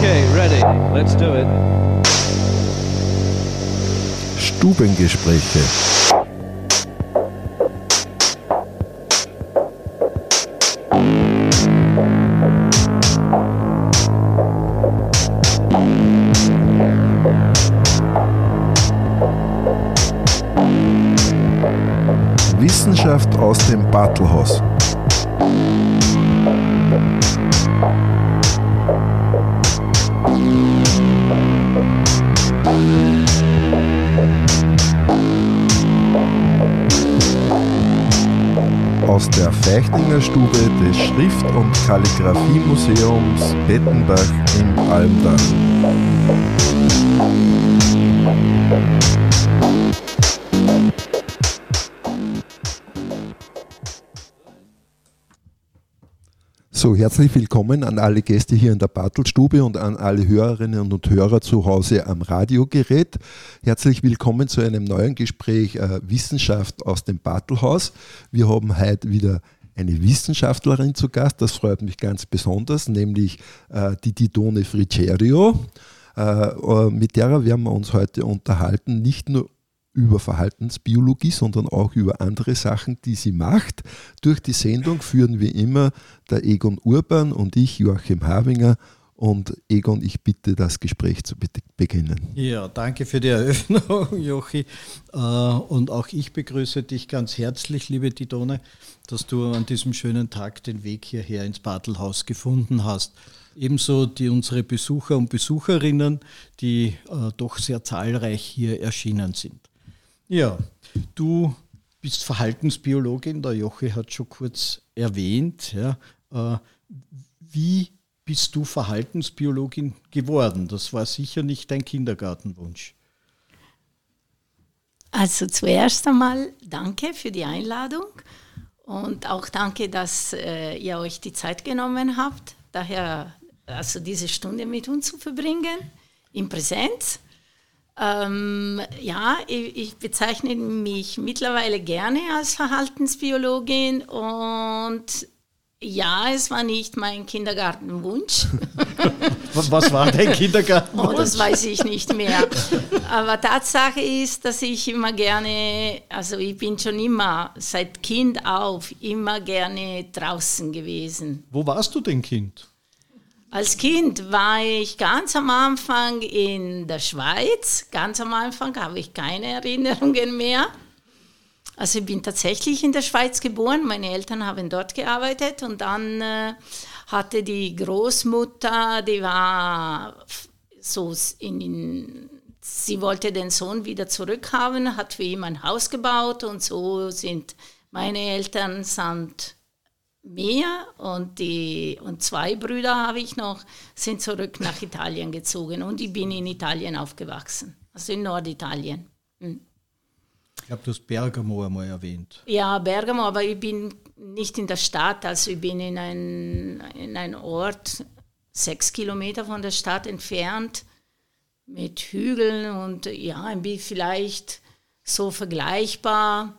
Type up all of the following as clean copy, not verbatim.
Okay, ready. Let's do it. Stubengespräche. Wissenschaft aus dem Bartelhaus. Aus der Feichtinger Stube des Schrift- und Kalligraphie-Museums Bettenbach im Almdal. So, herzlich willkommen an alle Gäste hier in der Bartelstube und an alle Hörerinnen und Hörer zu Hause am Radiogerät. Herzlich willkommen zu einem neuen Gespräch Wissenschaft aus dem Bartelhaus. Wir haben heute wieder eine Wissenschaftlerin zu Gast, das freut mich ganz besonders, nämlich die Didone Frigerio. Mit der werden wir uns heute unterhalten, nicht nur über Verhaltensbiologie, sondern auch über andere Sachen, die sie macht. Durch die Sendung führen wir immer der Egon Urban und ich, Joachim Havinger. Und Egon, ich bitte, das Gespräch zu beginnen. Ja, danke für die Eröffnung, Jochi. Und auch ich begrüße dich ganz herzlich, liebe Didone, dass du an diesem schönen Tag den Weg hierher ins Bartelhaus gefunden hast. Ebenso unsere Besucher und Besucherinnen, die doch sehr zahlreich hier erschienen sind. Ja, du bist Verhaltensbiologin, der Jochi hat schon kurz erwähnt. Ja. Wie bist du Verhaltensbiologin geworden? Das war sicher nicht dein Kindergartenwunsch. Also zuerst einmal danke für die Einladung und auch danke, dass ihr euch die Zeit genommen habt, daher also diese Stunde mit uns zu verbringen, in Präsenz. Ich bezeichne mich mittlerweile gerne als Verhaltensbiologin und ja, es war nicht mein Kindergartenwunsch. Was war dein Kindergartenwunsch? Oh, das weiß ich nicht mehr. Aber Tatsache ist, dass ich immer gerne, also ich bin schon immer, seit Kind auf, immer gerne draußen gewesen. Wo warst du denn Kind? Als Kind war ich ganz am Anfang in der Schweiz. Ganz am Anfang habe ich keine Erinnerungen mehr. Also ich bin tatsächlich in der Schweiz geboren. Meine Eltern haben dort gearbeitet. Und dann hatte die Großmutter, die war so sie wollte den Sohn wieder zurückhaben, hat für ihn ein Haus gebaut. Und so sind meine Eltern samt mir und zwei Brüder habe ich noch, sind zurück nach Italien gezogen und ich bin in Italien aufgewachsen, also in Norditalien. Ich glaube, du hast Bergamo einmal erwähnt. Ja, Bergamo, aber ich bin nicht in der Stadt, also ich bin in ein Ort, 6 Kilometer von der Stadt entfernt, mit Hügeln und ja, ein bisschen vielleicht so vergleichbar.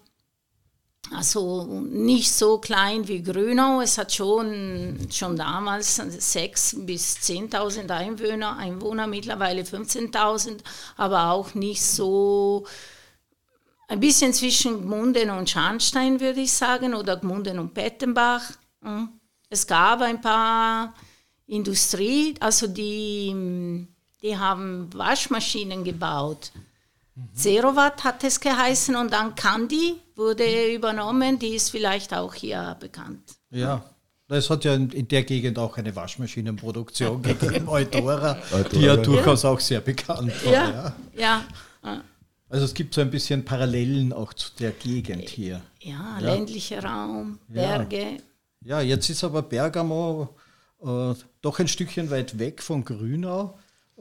Also nicht so klein wie Grünau, es hat schon damals 6.000 bis 10.000 Einwohner, mittlerweile 15.000, aber auch nicht so, ein bisschen zwischen Gmunden und Scharnstein würde ich sagen, oder Gmunden und Bettenbach. Es gab ein paar Industrie, also die haben Waschmaschinen gebaut. Zerowatt hat es geheißen und dann Kandi wurde übernommen, die ist vielleicht auch hier bekannt. Ja, es hat ja in der Gegend auch eine Waschmaschinenproduktion gegeben, Eudora, die ja durchaus auch sehr bekannt war. Ja. Also es gibt so ein bisschen Parallelen auch zu der Gegend hier. Ja, ländlicher Raum, Berge. Ja, jetzt ist aber Bergamo doch ein Stückchen weit weg von Grünau.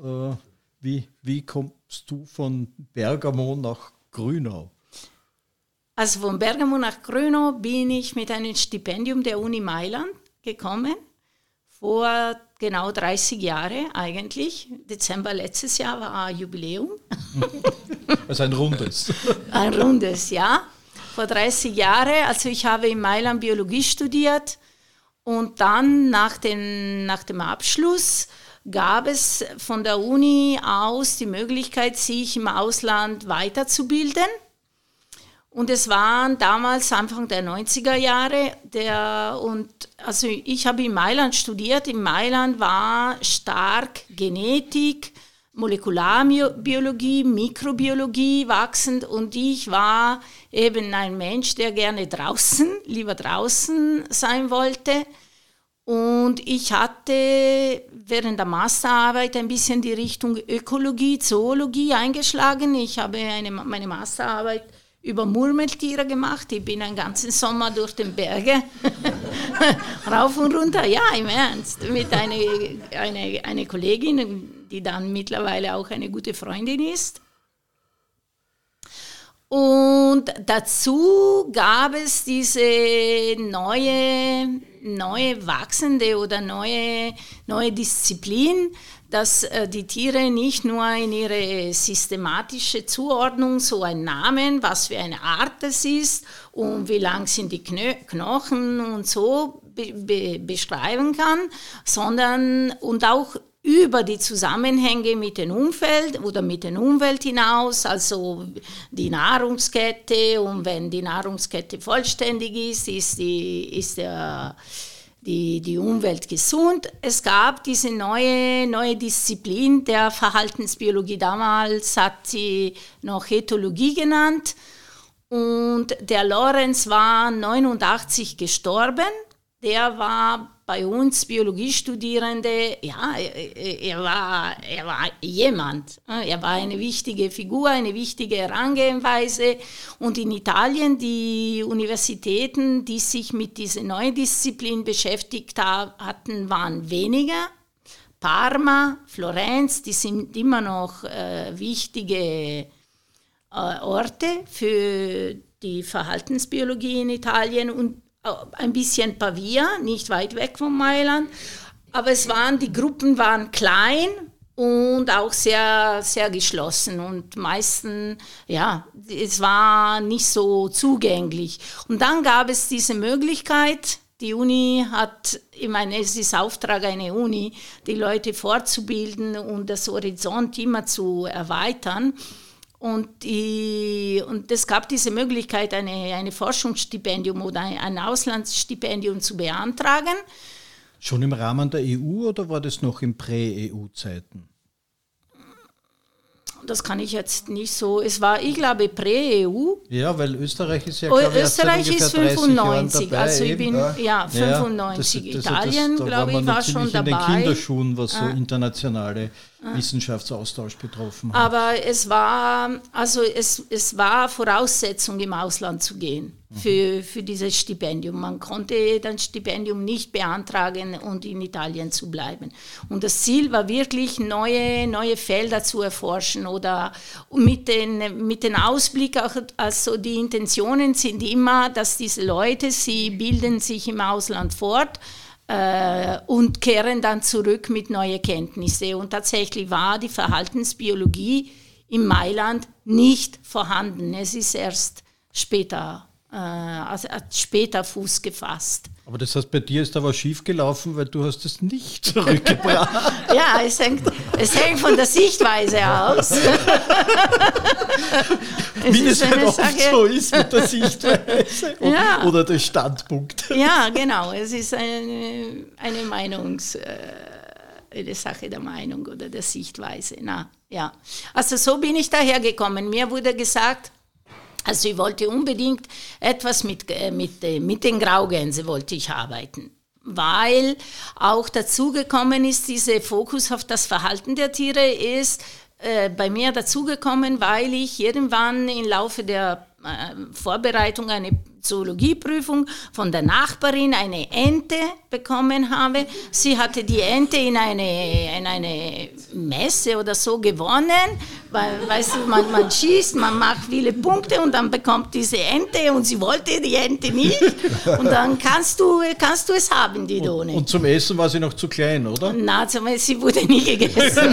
Wie kommst du von Bergamo nach Grünau? Also von Bergamo nach Grünau bin ich mit einem Stipendium der Uni Mailand gekommen, vor genau 30 Jahren eigentlich. Dezember letztes Jahr war ein Jubiläum. Also ein rundes. Ein rundes, ja. Vor 30 Jahren, also ich habe in Mailand Biologie studiert und dann nach dem Abschluss gab es von der Uni aus die Möglichkeit, sich im Ausland weiterzubilden. Und es waren damals Anfang der 90er Jahre, also ich habe in Mailand studiert. In Mailand war stark Genetik, Molekularbiologie, Mikrobiologie wachsend und ich war eben ein Mensch, der gerne lieber draußen sein wollte. Und ich hatte während der Masterarbeit ein bisschen die Richtung Ökologie, Zoologie eingeschlagen. Ich habe meine Masterarbeit über Murmeltiere gemacht. Ich bin einen ganzen Sommer durch den Berge rauf und runter. Ja, im Ernst. Mit einer Kollegin, die dann mittlerweile auch eine gute Freundin ist. Und dazu gab es diese neue wachsende oder neue Disziplin, dass die Tiere nicht nur in ihre systematische Zuordnung, so ein Namen, was für eine Art es ist und wie lang sind die Knochen und so beschreiben kann, sondern und auch über die Zusammenhänge mit dem Umfeld oder mit der Umwelt hinaus, also die Nahrungskette, und wenn die Nahrungskette vollständig ist, ist die Umwelt gesund. Es gab diese neue Disziplin der Verhaltensbiologie. Damals hat sie noch Ethologie genannt. Und der Lorenz war 1989 gestorben. Der war bei uns Biologiestudierende, ja, er war jemand. Er war eine wichtige Figur, eine wichtige Herangehensweise. Und in Italien, die Universitäten, die sich mit dieser neuen Disziplin beschäftigt hatten, waren weniger. Parma, Florenz, die sind immer noch wichtige Orte für die Verhaltensbiologie in Italien und ein bisschen Pavia, nicht weit weg von Mailand, aber die Gruppen waren klein und auch sehr, sehr geschlossen und meistens, ja, es war nicht so zugänglich. Und dann gab es diese Möglichkeit, die Uni hat, ich meine, es ist Auftrag einer Uni, die Leute fortzubilden und das Horizont immer zu erweitern. Und es gab diese Möglichkeit, eine Forschungsstipendium oder ein Auslandsstipendium zu beantragen. Schon im Rahmen der EU oder war das noch in Prä-EU-Zeiten? Das kann ich jetzt nicht so. Es war, ich glaube, Prä-EU. Ja, weil Österreich ist ja, glaube ich, Österreich ist 95. Dabei, also ich bin, ja, 95. Italien, glaube ich, war schon dabei. In den Kinderschuhen, was so internationale Wissenschaftsaustausch betroffen hat. Aber es war Voraussetzung, im Ausland zu gehen für dieses Stipendium. Man konnte das Stipendium nicht beantragen und in Italien zu bleiben. Und das Ziel war wirklich, neue Felder zu erforschen oder mit den Ausblick auch, also die Intentionen sind immer, dass diese Leute, sie bilden sich im Ausland fort, und kehren dann zurück mit neuen Kenntnissen. Und tatsächlich war die Verhaltensbiologie in Mailand nicht vorhanden. Es ist erst später, hat später Fuß gefasst. Aber das heißt, bei dir ist da was schiefgelaufen, weil du hast es nicht zurückgebracht. Ja, es hängt von der Sichtweise aus. Wie das halt oft so ist mit der Sichtweise oder der Standpunkt. Ja, genau. Es ist eine Sache der Meinung oder der Sichtweise. Ja. Also so bin ich dahergekommen. Mir wurde gesagt, also ich wollte unbedingt etwas mit den Graugänsen wollte ich arbeiten, weil auch dazugekommen ist, dieser Fokus auf das Verhalten der Tiere ist bei mir dazugekommen, weil ich irgendwann im Laufe der Vorbereitung eine Zoologieprüfung von der Nachbarin eine Ente bekommen habe. Sie hatte die Ente in eine Messe oder so gewonnen, weil, weißt du, man schießt, man macht viele Punkte und dann bekommt diese Ente und sie wollte die Ente nicht und dann kannst du es haben, die Done. Und zum Essen war sie noch zu klein, oder? Nein, sie wurde nie gegessen.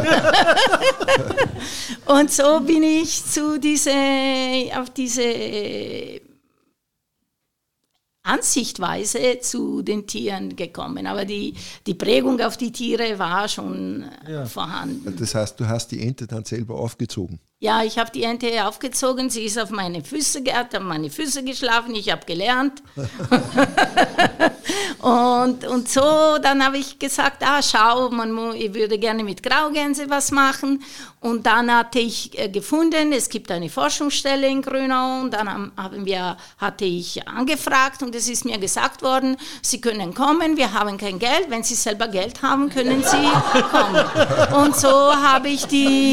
Und so bin ich auf diese Ansichtweise zu den Tieren gekommen. Aber die Prägung auf die Tiere war schon vorhanden. Das heißt, du hast die Ente dann selber aufgezogen? Ja, ich habe die Ente aufgezogen, sie ist auf meine Füße gehabt, hat meine Füße geschlafen, ich habe gelernt. und so, dann habe ich gesagt, schau, ich würde gerne mit Graugänse was machen. Und dann hatte ich gefunden, es gibt eine Forschungsstelle in Grünau und dann hatte ich angefragt und es ist mir gesagt worden, Sie können kommen, wir haben kein Geld, wenn Sie selber Geld haben, können Sie kommen. Und so habe ich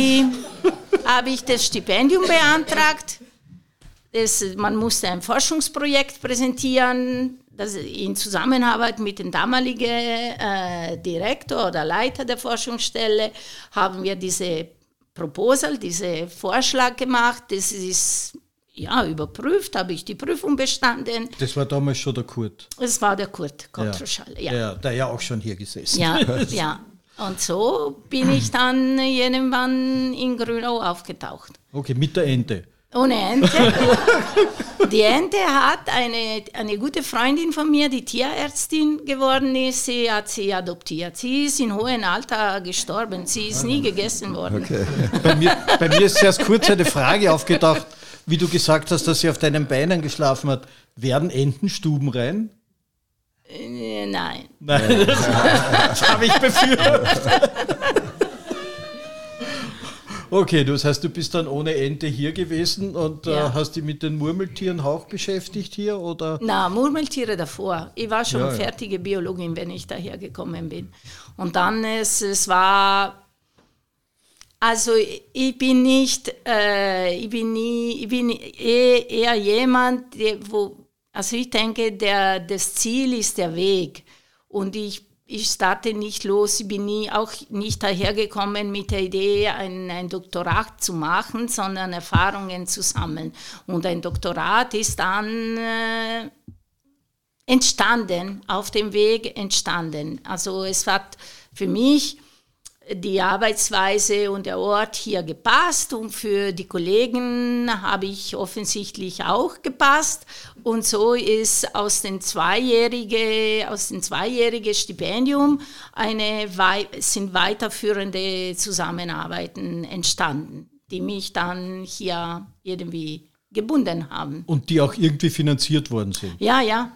das Stipendium beantragt. Man musste ein Forschungsprojekt präsentieren, das in Zusammenarbeit mit dem damaligen Direktor oder Leiter der Forschungsstelle haben wir diesen Vorschlag gemacht. Das ist überprüft, habe ich die Prüfung bestanden. Das war damals schon der Kurt. Das war der Kurt Kottruschall, ja. Der ja auch schon hier gesessen. Ja. Und so bin ich dann irgendwann in Grünau aufgetaucht. Okay, mit der Ente. Ohne Ente. Die Ente hat eine gute Freundin von mir, die Tierärztin geworden ist. Sie hat sie adoptiert. Sie ist in hohem Alter gestorben. Sie ist nie gegessen worden. Okay. Bei mir ist erst kurz eine Frage aufgetaucht, wie du gesagt hast, dass sie auf deinen Beinen geschlafen hat. Werden Enten stubenrein? Nein. Das habe ich befürchtet. Okay, das heißt, du bist dann ohne Ente hier gewesen und hast dich mit den Murmeltieren auch beschäftigt hier? Oder? Na, Murmeltiere davor. Ich war schon fertige Biologin, wenn ich daher gekommen bin. Und dann es war... Also ich bin eher jemand, also ich denke, das Ziel ist der Weg und ich starte nicht los, ich bin auch nicht dahergekommen mit der Idee, ein Doktorat zu machen, sondern Erfahrungen zu sammeln. Und ein Doktorat ist dann entstanden, auf dem Weg entstanden. Also es hat für mich die Arbeitsweise und der Ort hier gepasst und für die Kollegen habe ich offensichtlich auch gepasst und so ist aus dem zweijährigen Stipendium sind weiterführende Zusammenarbeiten entstanden, die mich dann hier irgendwie gebunden haben. Und die auch irgendwie finanziert worden sind? Ja.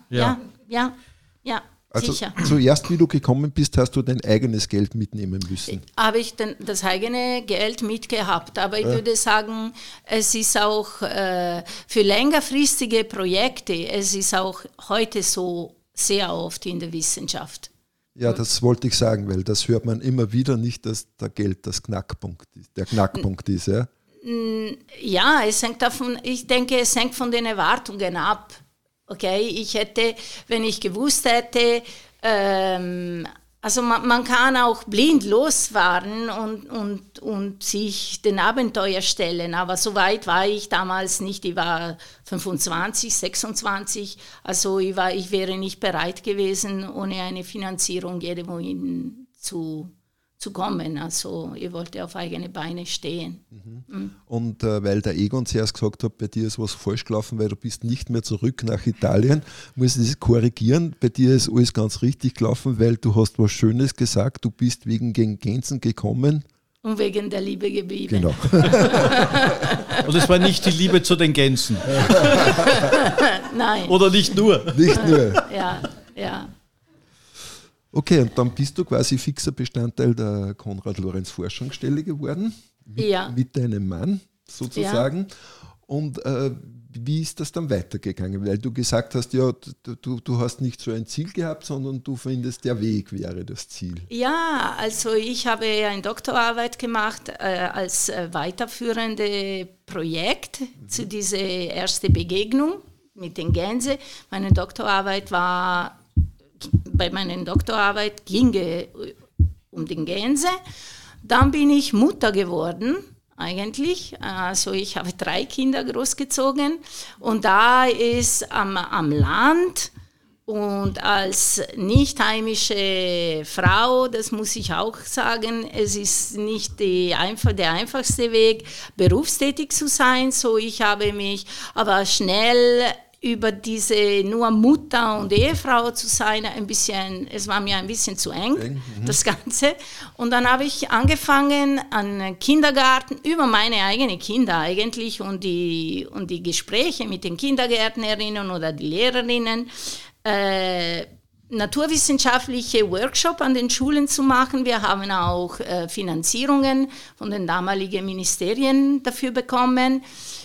Also sicher. Zuerst, wie du gekommen bist, hast du dein eigenes Geld mitnehmen müssen. Habe ich das eigene Geld mitgehabt, aber ich würde sagen, es ist auch für längerfristige Projekte, es ist auch heute so sehr oft in der Wissenschaft. Ja, das wollte ich sagen, weil das hört man immer wieder nicht, dass der Geld der Knackpunkt ist. Ja, ja, es hängt davon, ich denke, es hängt von den Erwartungen ab. Okay, ich hätte, wenn ich gewusst hätte, also man kann auch blind losfahren und sich den Abenteuer stellen, aber so weit war ich damals nicht, ich war 25, 26, also ich wäre nicht bereit gewesen, ohne eine Finanzierung irgendwo hin zu kommen. Also ich wollte auf eigene Beine stehen. Und weil der Egon zuerst gesagt hat, bei dir ist was falsch gelaufen, weil du bist nicht mehr zurück nach Italien, muss ich das korrigieren. Bei dir ist alles ganz richtig gelaufen, weil du hast was Schönes gesagt, du bist wegen Gänsen gekommen. Und wegen der Liebe geblieben. Genau. Und es war nicht die Liebe zu den Gänsen. Nein. Oder nicht nur. Nicht nur. Ja. Okay, und dann bist du quasi fixer Bestandteil der Konrad-Lorenz-Forschungsstelle geworden, mit deinem Mann sozusagen. Ja. Und wie ist das dann weitergegangen? Weil du gesagt hast, ja, du hast nicht so ein Ziel gehabt, sondern du findest, der Weg wäre das Ziel. Ja, also ich habe eine Doktorarbeit gemacht als weiterführende Projekt zu dieser ersten Begegnung mit den Gänsen. Bei meiner Doktorarbeit ging es um den Gänse. Dann bin ich Mutter geworden, eigentlich. Also ich habe 3 Kinder großgezogen. Und da ist am Land und als nicht heimische Frau, das muss ich auch sagen, es ist nicht der einfachste Weg, berufstätig zu sein. So, ich habe mich aber schnell über diese nur Mutter und Ehefrau zu sein, es war mir ein bisschen zu eng, das Ganze. Und dann habe ich angefangen an Kindergarten, über meine eigenen Kinder eigentlich und die Gespräche mit den Kindergärtnerinnen oder die Lehrerinnen, naturwissenschaftliche Workshops an den Schulen zu machen. Wir haben auch Finanzierungen von den damaligen Ministerien dafür bekommen.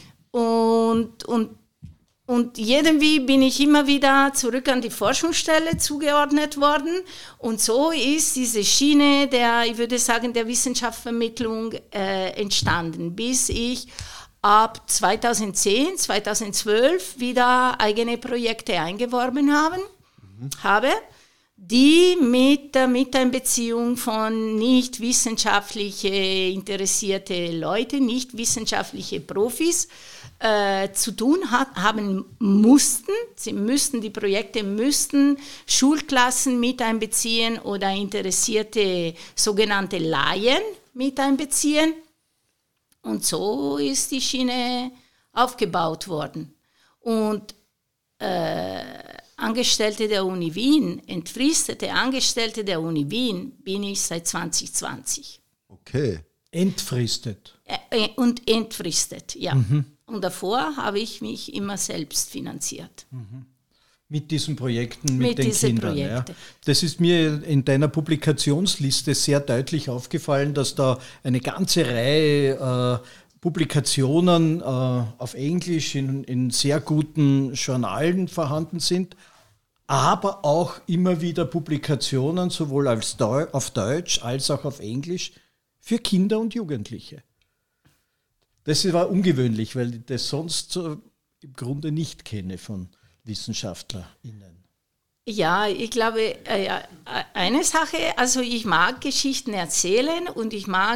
Und irgendwie bin ich immer wieder zurück an die Forschungsstelle zugeordnet worden. Und so ist diese Schiene ich würde sagen, der Wissenschaftsvermittlung entstanden, bis ich ab 2010, 2012 wieder eigene Projekte eingeworben habe, die mit der Miteinbeziehung von nicht wissenschaftlich interessierte Leute, nicht wissenschaftliche Profis zu tun haben mussten. Die Projekte müssten Schulklassen mit einbeziehen oder interessierte sogenannte Laien mit einbeziehen. Und so ist die Schiene aufgebaut worden. Und Angestellte der Uni Wien, entfristete Angestellte der Uni Wien, bin ich seit 2020. Okay. Entfristet. Und entfristet, ja. Und davor habe ich mich immer selbst finanziert. Mit diesen Projekten, mit den diesen Kindern. Projekte. Ja. Das ist mir in deiner Publikationsliste sehr deutlich aufgefallen, dass da eine ganze Reihe Publikationen auf Englisch in sehr guten Journalen vorhanden sind, aber auch immer wieder Publikationen sowohl auf Deutsch als auch auf Englisch für Kinder und Jugendliche. Das war ungewöhnlich, weil ich das sonst im Grunde nicht kenne von WissenschaftlerInnen. Ja, ich glaube, eine Sache, also ich mag Geschichten erzählen und ich mag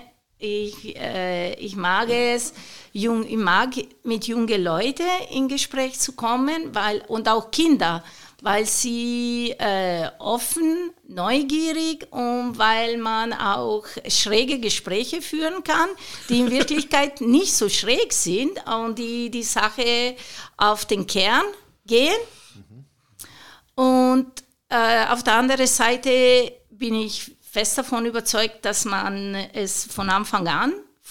mit jungen Leuten in Gespräch zu kommen, und auch Kinder, weil sie offen, neugierig und weil man auch schräge Gespräche führen kann, die in Wirklichkeit nicht so schräg sind und die Sache auf den Kern gehen. Und auf der anderen Seite bin ich fest davon überzeugt, dass man es von Anfang an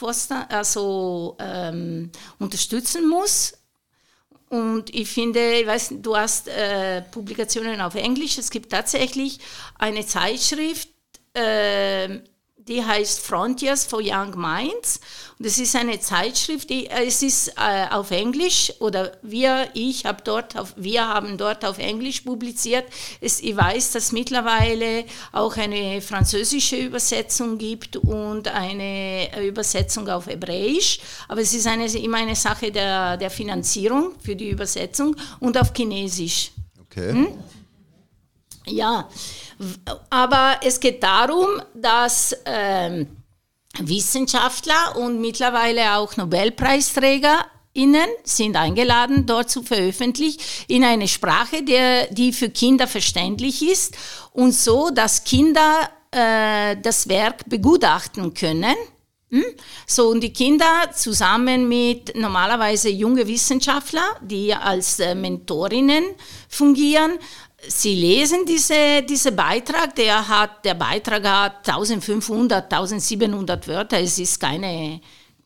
unterstützen muss. Und ich finde, du hast Publikationen auf Englisch. Es gibt tatsächlich eine Zeitschrift, die heißt Frontiers for Young Minds. Und das ist eine Zeitschrift, es ist auf Englisch, oder wir haben dort auf Englisch publiziert. Ich weiß, dass mittlerweile auch eine französische Übersetzung gibt und eine Übersetzung auf Hebräisch. Aber es ist immer eine Sache der Finanzierung für die Übersetzung und auf Chinesisch. Okay. Ja, aber es geht darum, dass Wissenschaftler und mittlerweile auch NobelpreisträgerInnen sind eingeladen, dort zu veröffentlichen, in eine Sprache, die für Kinder verständlich ist und so, dass Kinder das Werk begutachten können. So, und die Kinder zusammen mit normalerweise junge Wissenschaftler, die als Mentorinnen fungieren, sie lesen diesen Beitrag, der Beitrag hat 1500, 1700 Wörter, es ist keine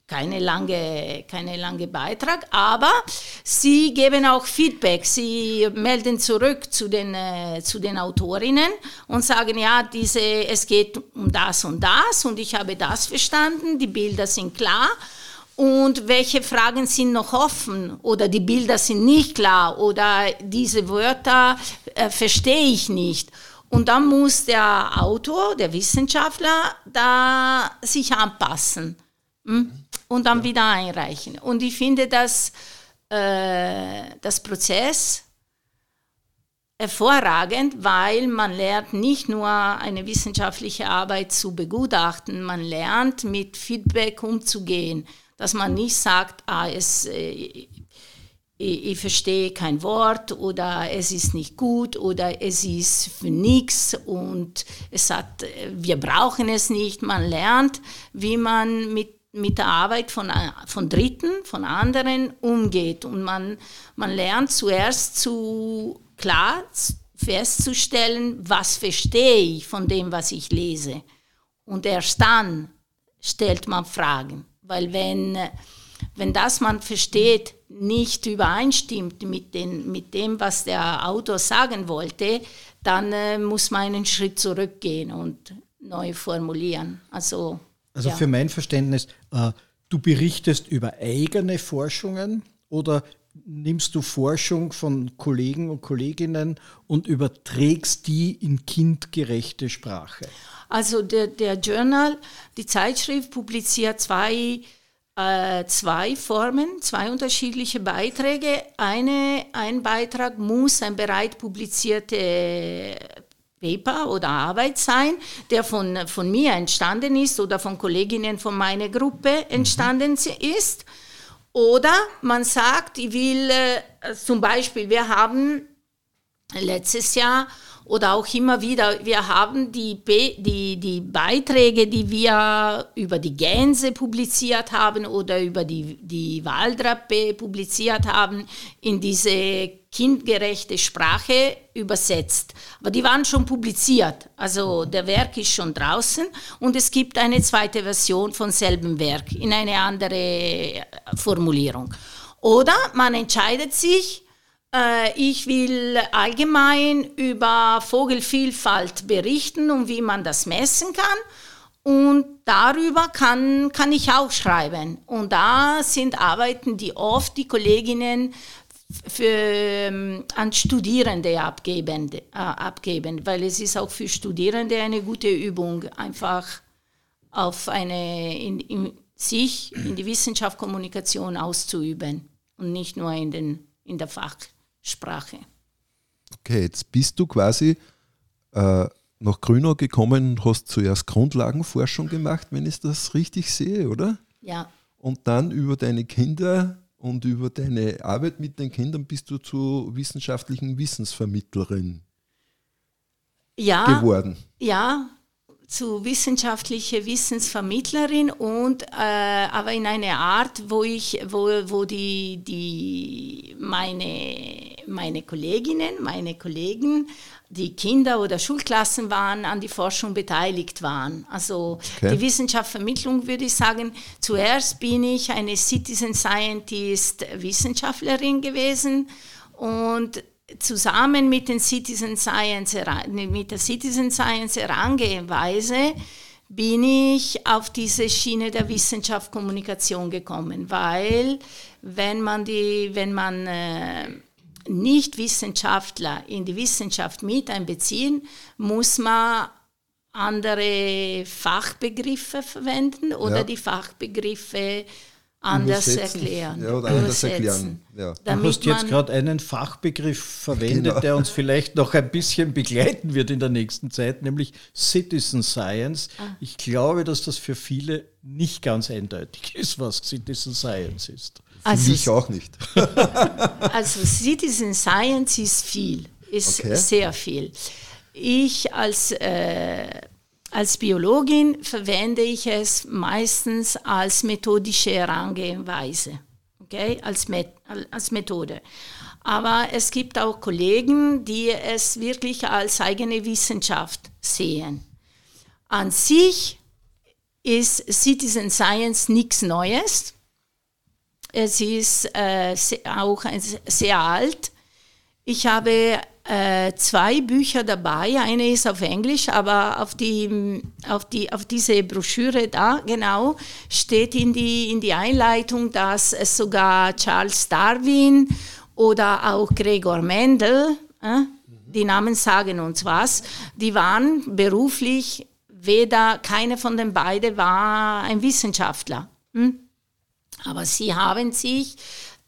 lange Beitrag, aber sie geben auch Feedback, sie melden zurück zu den Autorinnen und sagen, ja, es geht um das und ich habe das verstanden, die Bilder sind klar. Und welche Fragen sind noch offen oder die Bilder sind nicht klar oder diese Wörter verstehe ich nicht. Und dann muss der Autor, der Wissenschaftler, da sich anpassen und dann wieder einreichen. Und ich finde, dass das Prozess hervorragend, weil man lernt nicht nur eine wissenschaftliche Arbeit zu begutachten, man lernt mit Feedback umzugehen. Dass man nicht sagt, ich verstehe kein Wort oder es ist nicht gut oder es ist für nichts und wir brauchen es nicht. Man lernt, wie man mit mit der Arbeit von Dritten, von anderen umgeht. Und man lernt zuerst klar festzustellen, was verstehe ich von dem, was ich lese. Und erst dann stellt man Fragen. Weil wenn das man versteht, nicht übereinstimmt mit dem, was der Autor sagen wollte, dann muss man einen Schritt zurückgehen und neu formulieren. Also ja. Für mein Verständnis, du berichtest über eigene Forschungen oder nimmst du Forschung von Kollegen und Kolleginnen und überträgst die in kindgerechte Sprache? Also der Journal, die Zeitschrift, publiziert zwei Formen, zwei unterschiedliche Beiträge. Ein Beitrag muss ein bereits publizierte Paper oder Arbeit sein, der von mir entstanden ist oder von Kolleginnen von meiner Gruppe entstanden ist. Oder man sagt, ich will zum Beispiel, wir haben letztes Jahr oder auch immer wieder, wir haben die Beiträge, die wir über die Gänse publiziert haben oder über die Waldrappe publiziert haben, in diese kindgerechte Sprache übersetzt. Aber die waren schon publiziert, also der Werk ist schon draußen und es gibt eine zweite Version von selben Werk in eine andere Formulierung. Oder man entscheidet sich, ich will allgemein über Vogelvielfalt berichten und wie man das messen kann. Und darüber kann ich auch schreiben. Und da sind Arbeiten, die oft die Kolleginnen an Studierende abgeben, weil es ist auch für Studierende eine gute Übung, einfach auf in die Wissenschaft Kommunikation auszuüben und nicht nur in der Fachsprache. Okay, jetzt bist du quasi nach Grünau gekommen und hast zuerst Grundlagenforschung gemacht, wenn ich das richtig sehe, oder? Ja. Und dann über deine Kinder und über deine Arbeit mit den Kindern bist du zur wissenschaftlichen Wissensvermittlerin geworden. Ja, zu wissenschaftlicher Wissensvermittlerin und aber in einer Art, wo meine Kolleginnen, meine Kollegen, die Kinder oder Schulklassen waren, an die Forschung beteiligt waren. Also Die Wissenschaftsvermittlung würde ich sagen, zuerst bin ich eine Citizen Scientist Wissenschaftlerin gewesen und zusammen mit der Citizen Science Herangehensweise bin ich auf diese Schiene der Wissenschaftskommunikation gekommen, weil wenn man Nicht-Wissenschaftler in die Wissenschaft mit einbeziehen, muss man andere Fachbegriffe verwenden oder die Fachbegriffe anders erklären. Ja, oder anders erklären. Ja. Du hast jetzt gerade einen Fachbegriff verwendet, der uns vielleicht noch ein bisschen begleiten wird in der nächsten Zeit, nämlich Citizen Science. Ich glaube, dass das für viele nicht ganz eindeutig ist, was Citizen Science ist. Für mich auch nicht. Also Citizen Science ist sehr viel. Ich als Biologin verwende ich es meistens als methodische Herangehensweise, als Methode. Aber es gibt auch Kollegen, die es wirklich als eigene Wissenschaft sehen. An sich ist Citizen Science nichts Neues. Es ist auch sehr alt. Ich habe 2 Bücher dabei. Eine ist auf Englisch, aber auf diese Broschüre da genau steht in die Einleitung, dass es sogar Charles Darwin oder auch Gregor Mendel, die Namen sagen uns was, die waren beruflich, keiner von den beiden war ein Wissenschaftler. Aber sie haben sich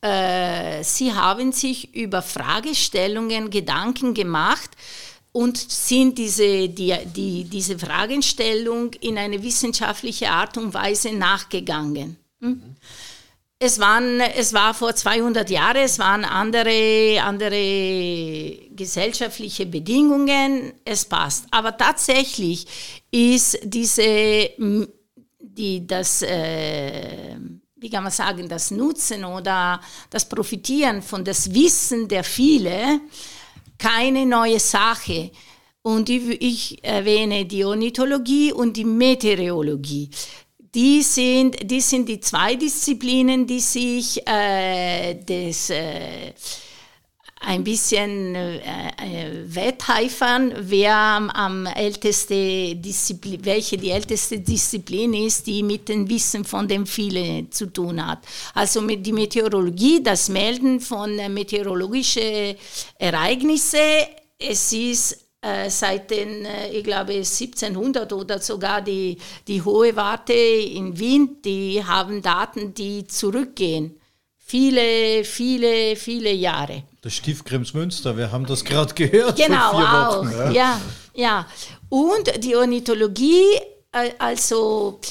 über Fragestellungen Gedanken gemacht und sind diese Fragestellung in eine wissenschaftliche Art und Weise nachgegangen. Es war vor 200 Jahren, es waren andere gesellschaftliche Bedingungen, es passt. Aber tatsächlich ist die das, wie kann man sagen, das Nutzen oder das Profitieren von das Wissen der vielen keine neue Sache. Und ich erwähne die Ornithologie und die Meteorologie. Die sind die zwei Disziplinen, die sich ein bisschen wetteifern, welche die älteste Disziplin ist, die mit dem Wissen von den vielen zu tun hat. Also mit die Meteorologie, das Melden von meteorologischen Ereignissen. Es ist seit den, ich glaube, 1700 oder sogar die Hohe Warte in Wien, die haben Daten, die zurückgehen. Viele, viele, viele Jahre. Das Stift Kremsmünster, wir haben das gerade gehört. Genau, vor 4 auch. Wochen. Ja. Und die Ornithologie, also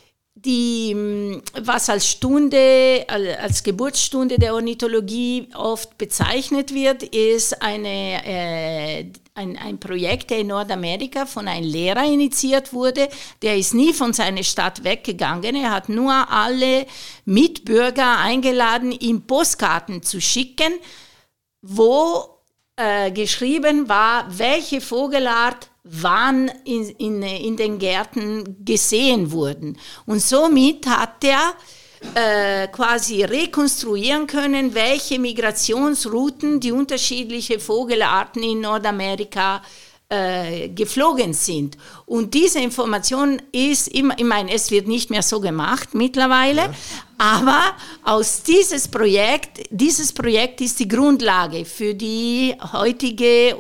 was als Geburtsstunde der Ornithologie oft bezeichnet wird, ist ein Projekt, der in Nordamerika von einem Lehrer initiiert wurde. Der ist nie von seiner Stadt weggegangen. Er hat nur alle Mitbürger eingeladen, ihm Postkarten zu schicken, wo geschrieben war, welche Vogelart wann in den Gärten gesehen wurden. Und somit hat er quasi rekonstruieren können, welche Migrationsrouten die unterschiedlichen Vogelarten in Nordamerika geflogen sind. Und diese Information ist immer, ich meine, es wird nicht mehr so gemacht mittlerweile, aber aus dieses Projekt ist die Grundlage für die heutige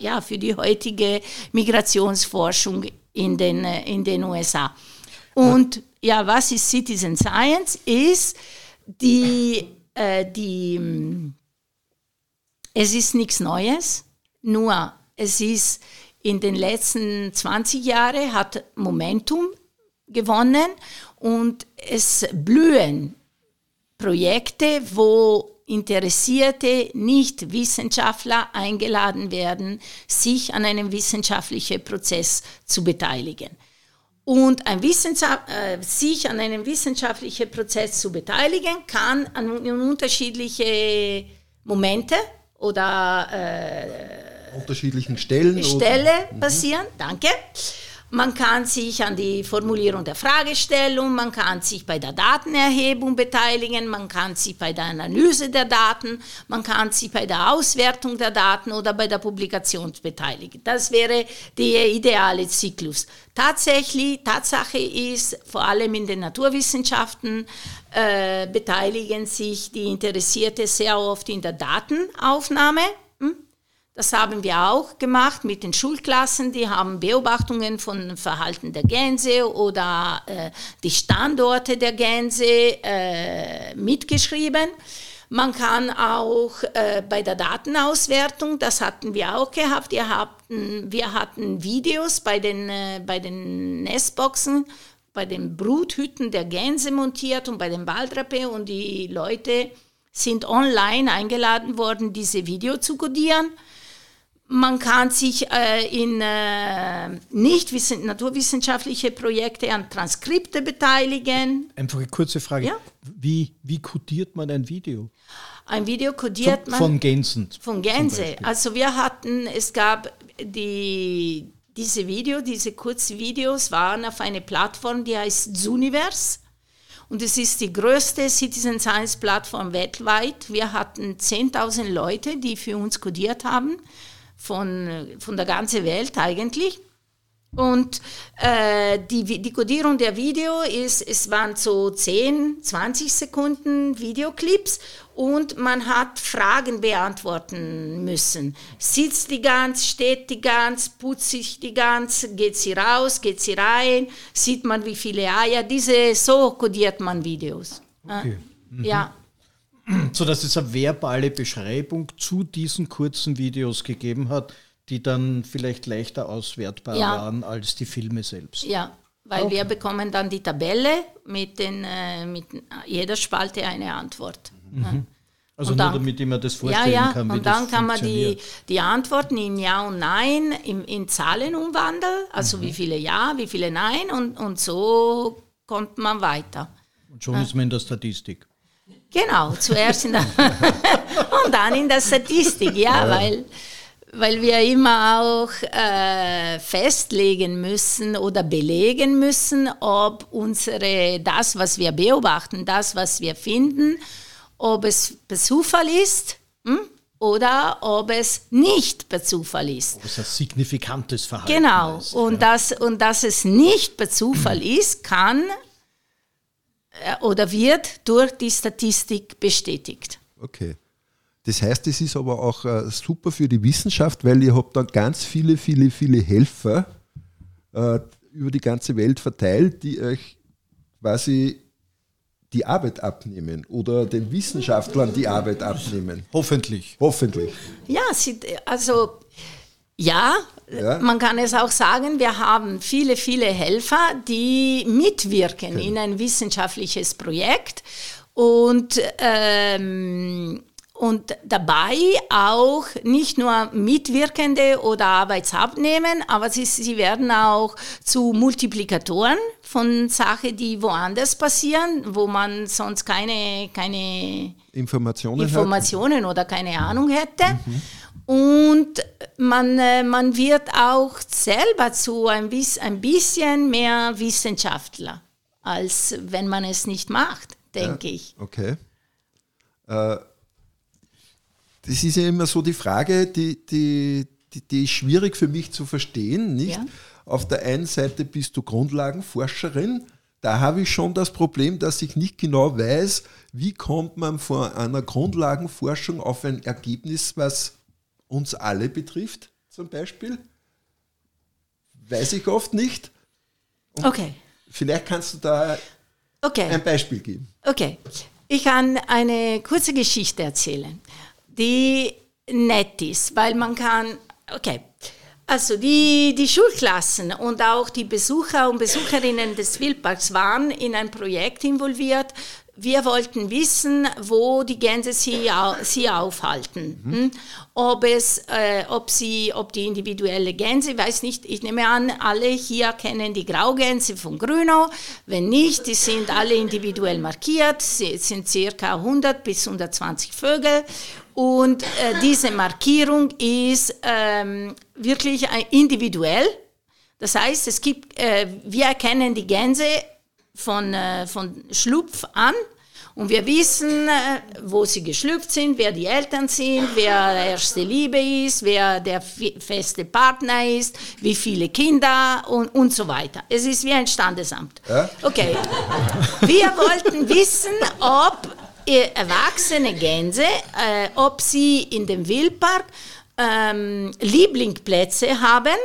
Migrationsforschung in den USA. Und was ist Citizen Science? Ist es ist nichts Neues, nur es ist in den letzten 20 Jahren hat Momentum gewonnen und es blühen Projekte, wo interessierte Nicht-Wissenschaftler eingeladen werden, sich an einem wissenschaftlichen Prozess zu beteiligen. Und sich an einem wissenschaftlichen Prozess zu beteiligen, kann an unterschiedliche Momente oder unterschiedlichen Stellen passieren. Danke. Man kann sich an die Formulierung der Fragestellung, man kann sich bei der Datenerhebung beteiligen, man kann sich bei der Analyse der Daten, man kann sich bei der Auswertung der Daten oder bei der Publikation beteiligen. Das wäre der ideale Zyklus. Tatsache ist, vor allem in den Naturwissenschaften beteiligen sich die Interessierte sehr oft in der Datenaufnahme. Das haben wir auch gemacht mit den Schulklassen, die haben Beobachtungen von Verhalten der Gänse oder die Standorte der Gänse mitgeschrieben. Man kann auch bei der Datenauswertung, das hatten wir auch gehabt, wir hatten Videos bei den Nestboxen, bei den Bruthütten der Gänse montiert und bei den Waldrappe, und die Leute sind online eingeladen worden, diese Video zu codieren. Man kann sich in naturwissenschaftliche Projekte an Transkripte beteiligen. Einfach eine kurze Frage. Ja? Wie codiert man ein Video? Ein Video codiert man... Von Gänsen. Von Gänse. Also es gab diese Kurzvideos waren auf einer Plattform, die heißt Zooniverse. Und es ist die größte Citizen Science Plattform weltweit. Wir hatten 10.000 Leute, die für uns codiert haben. Von der ganzen Welt eigentlich. Und die Kodierung der Video es waren so 10, 20 Sekunden Videoclips, und man hat Fragen beantworten müssen. Sitzt die Gans, steht die Gans, putzt sich die Gans, geht sie raus, geht sie rein, sieht man wie viele Eier, so kodiert man Videos. Okay. Ja. So dass es eine verbale Beschreibung zu diesen kurzen Videos gegeben hat, die dann vielleicht leichter auswertbar waren als die Filme selbst. Ja, weil wir bekommen dann die Tabelle mit jeder Spalte eine Antwort. Mhm. Also und nur dann, damit ich mir das vorstellen kann, wie und dann das kann man die Antworten in Ja und Nein in Zahlen umwandeln, also wie viele Ja, wie viele Nein, und so kommt man weiter. Und schon ist man in der Statistik. Genau, zuerst und dann in der Statistik, ja. Weil wir immer auch festlegen müssen oder belegen müssen, ob das, was wir beobachten, das, was wir finden, ob es per Zufall ist oder ob es nicht per Zufall ist. Ob es ein signifikantes Verhalten genau. ist. Und dass es nicht per Zufall ist, kann oder wird durch die Statistik bestätigt. Okay. Das heißt, es ist aber auch super für die Wissenschaft, weil ihr habt dann ganz viele Helfer über die ganze Welt verteilt, die euch quasi die Arbeit abnehmen oder den Wissenschaftlern die Arbeit abnehmen. Hoffentlich. Ja, man kann es auch sagen, wir haben viele Helfer, die mitwirken in ein wissenschaftliches Projekt und dabei auch nicht nur Mitwirkende oder Arbeitsabnehmen, aber sie werden auch zu Multiplikatoren von Sachen, die woanders passieren, wo man sonst keine Informationen oder keine Ahnung hätte. Und man wird auch selber zu ein bisschen mehr Wissenschaftler, als wenn man es nicht macht, denke ich. Okay. Das ist ja immer so die Frage, die ist schwierig für mich zu verstehen, nicht? Ja. Auf der einen Seite bist du Grundlagenforscherin, da habe ich schon das Problem, dass ich nicht genau weiß, wie kommt man von einer Grundlagenforschung auf ein Ergebnis, was uns alle betrifft, zum Beispiel. Weiß ich oft nicht. Und okay. Vielleicht kannst du da ein Beispiel geben. Okay, ich kann eine kurze Geschichte erzählen, die nett ist, weil man kann, also die Schulklassen und auch die Besucher und Besucherinnen des Wildparks waren in ein Projekt involviert. Wir wollten wissen, wo die Gänse sie aufhalten. Ob die individuelle Gänse, ich weiß nicht, ich nehme an, alle hier kennen die Graugänse von Grünau. Wenn nicht, die sind alle individuell markiert. Es sind ca. 100 bis 120 Vögel. Und diese Markierung ist wirklich individuell. Das heißt, wir erkennen die Gänse von Schlupf an und wir wissen, wo sie geschlüpft sind, wer die Eltern sind, wer der erste Liebe ist, wer der feste Partner ist, wie viele Kinder und so weiter. Es ist wie ein Standesamt. Ja? Okay. Wir wollten wissen, ob erwachsene Gänse, ob sie in dem Wildpark Lieblingsplätze haben,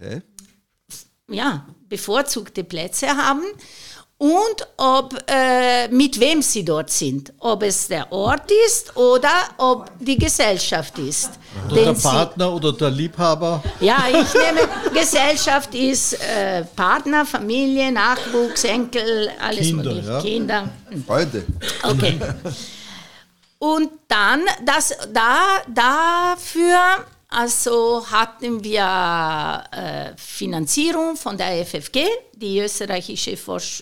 bevorzugte Plätze haben und mit wem sie dort sind. Ob es der Ort ist oder ob die Gesellschaft ist. Oder der Partner oder der Liebhaber. Ja, ich nehme, Gesellschaft ist Partner, Familie, Nachwuchs, Enkel, alles Kinder, mögliche. Ja. Kinder. Freunde. Okay. Und dann, dafür hatten wir Finanzierung von der FFG, die österreichische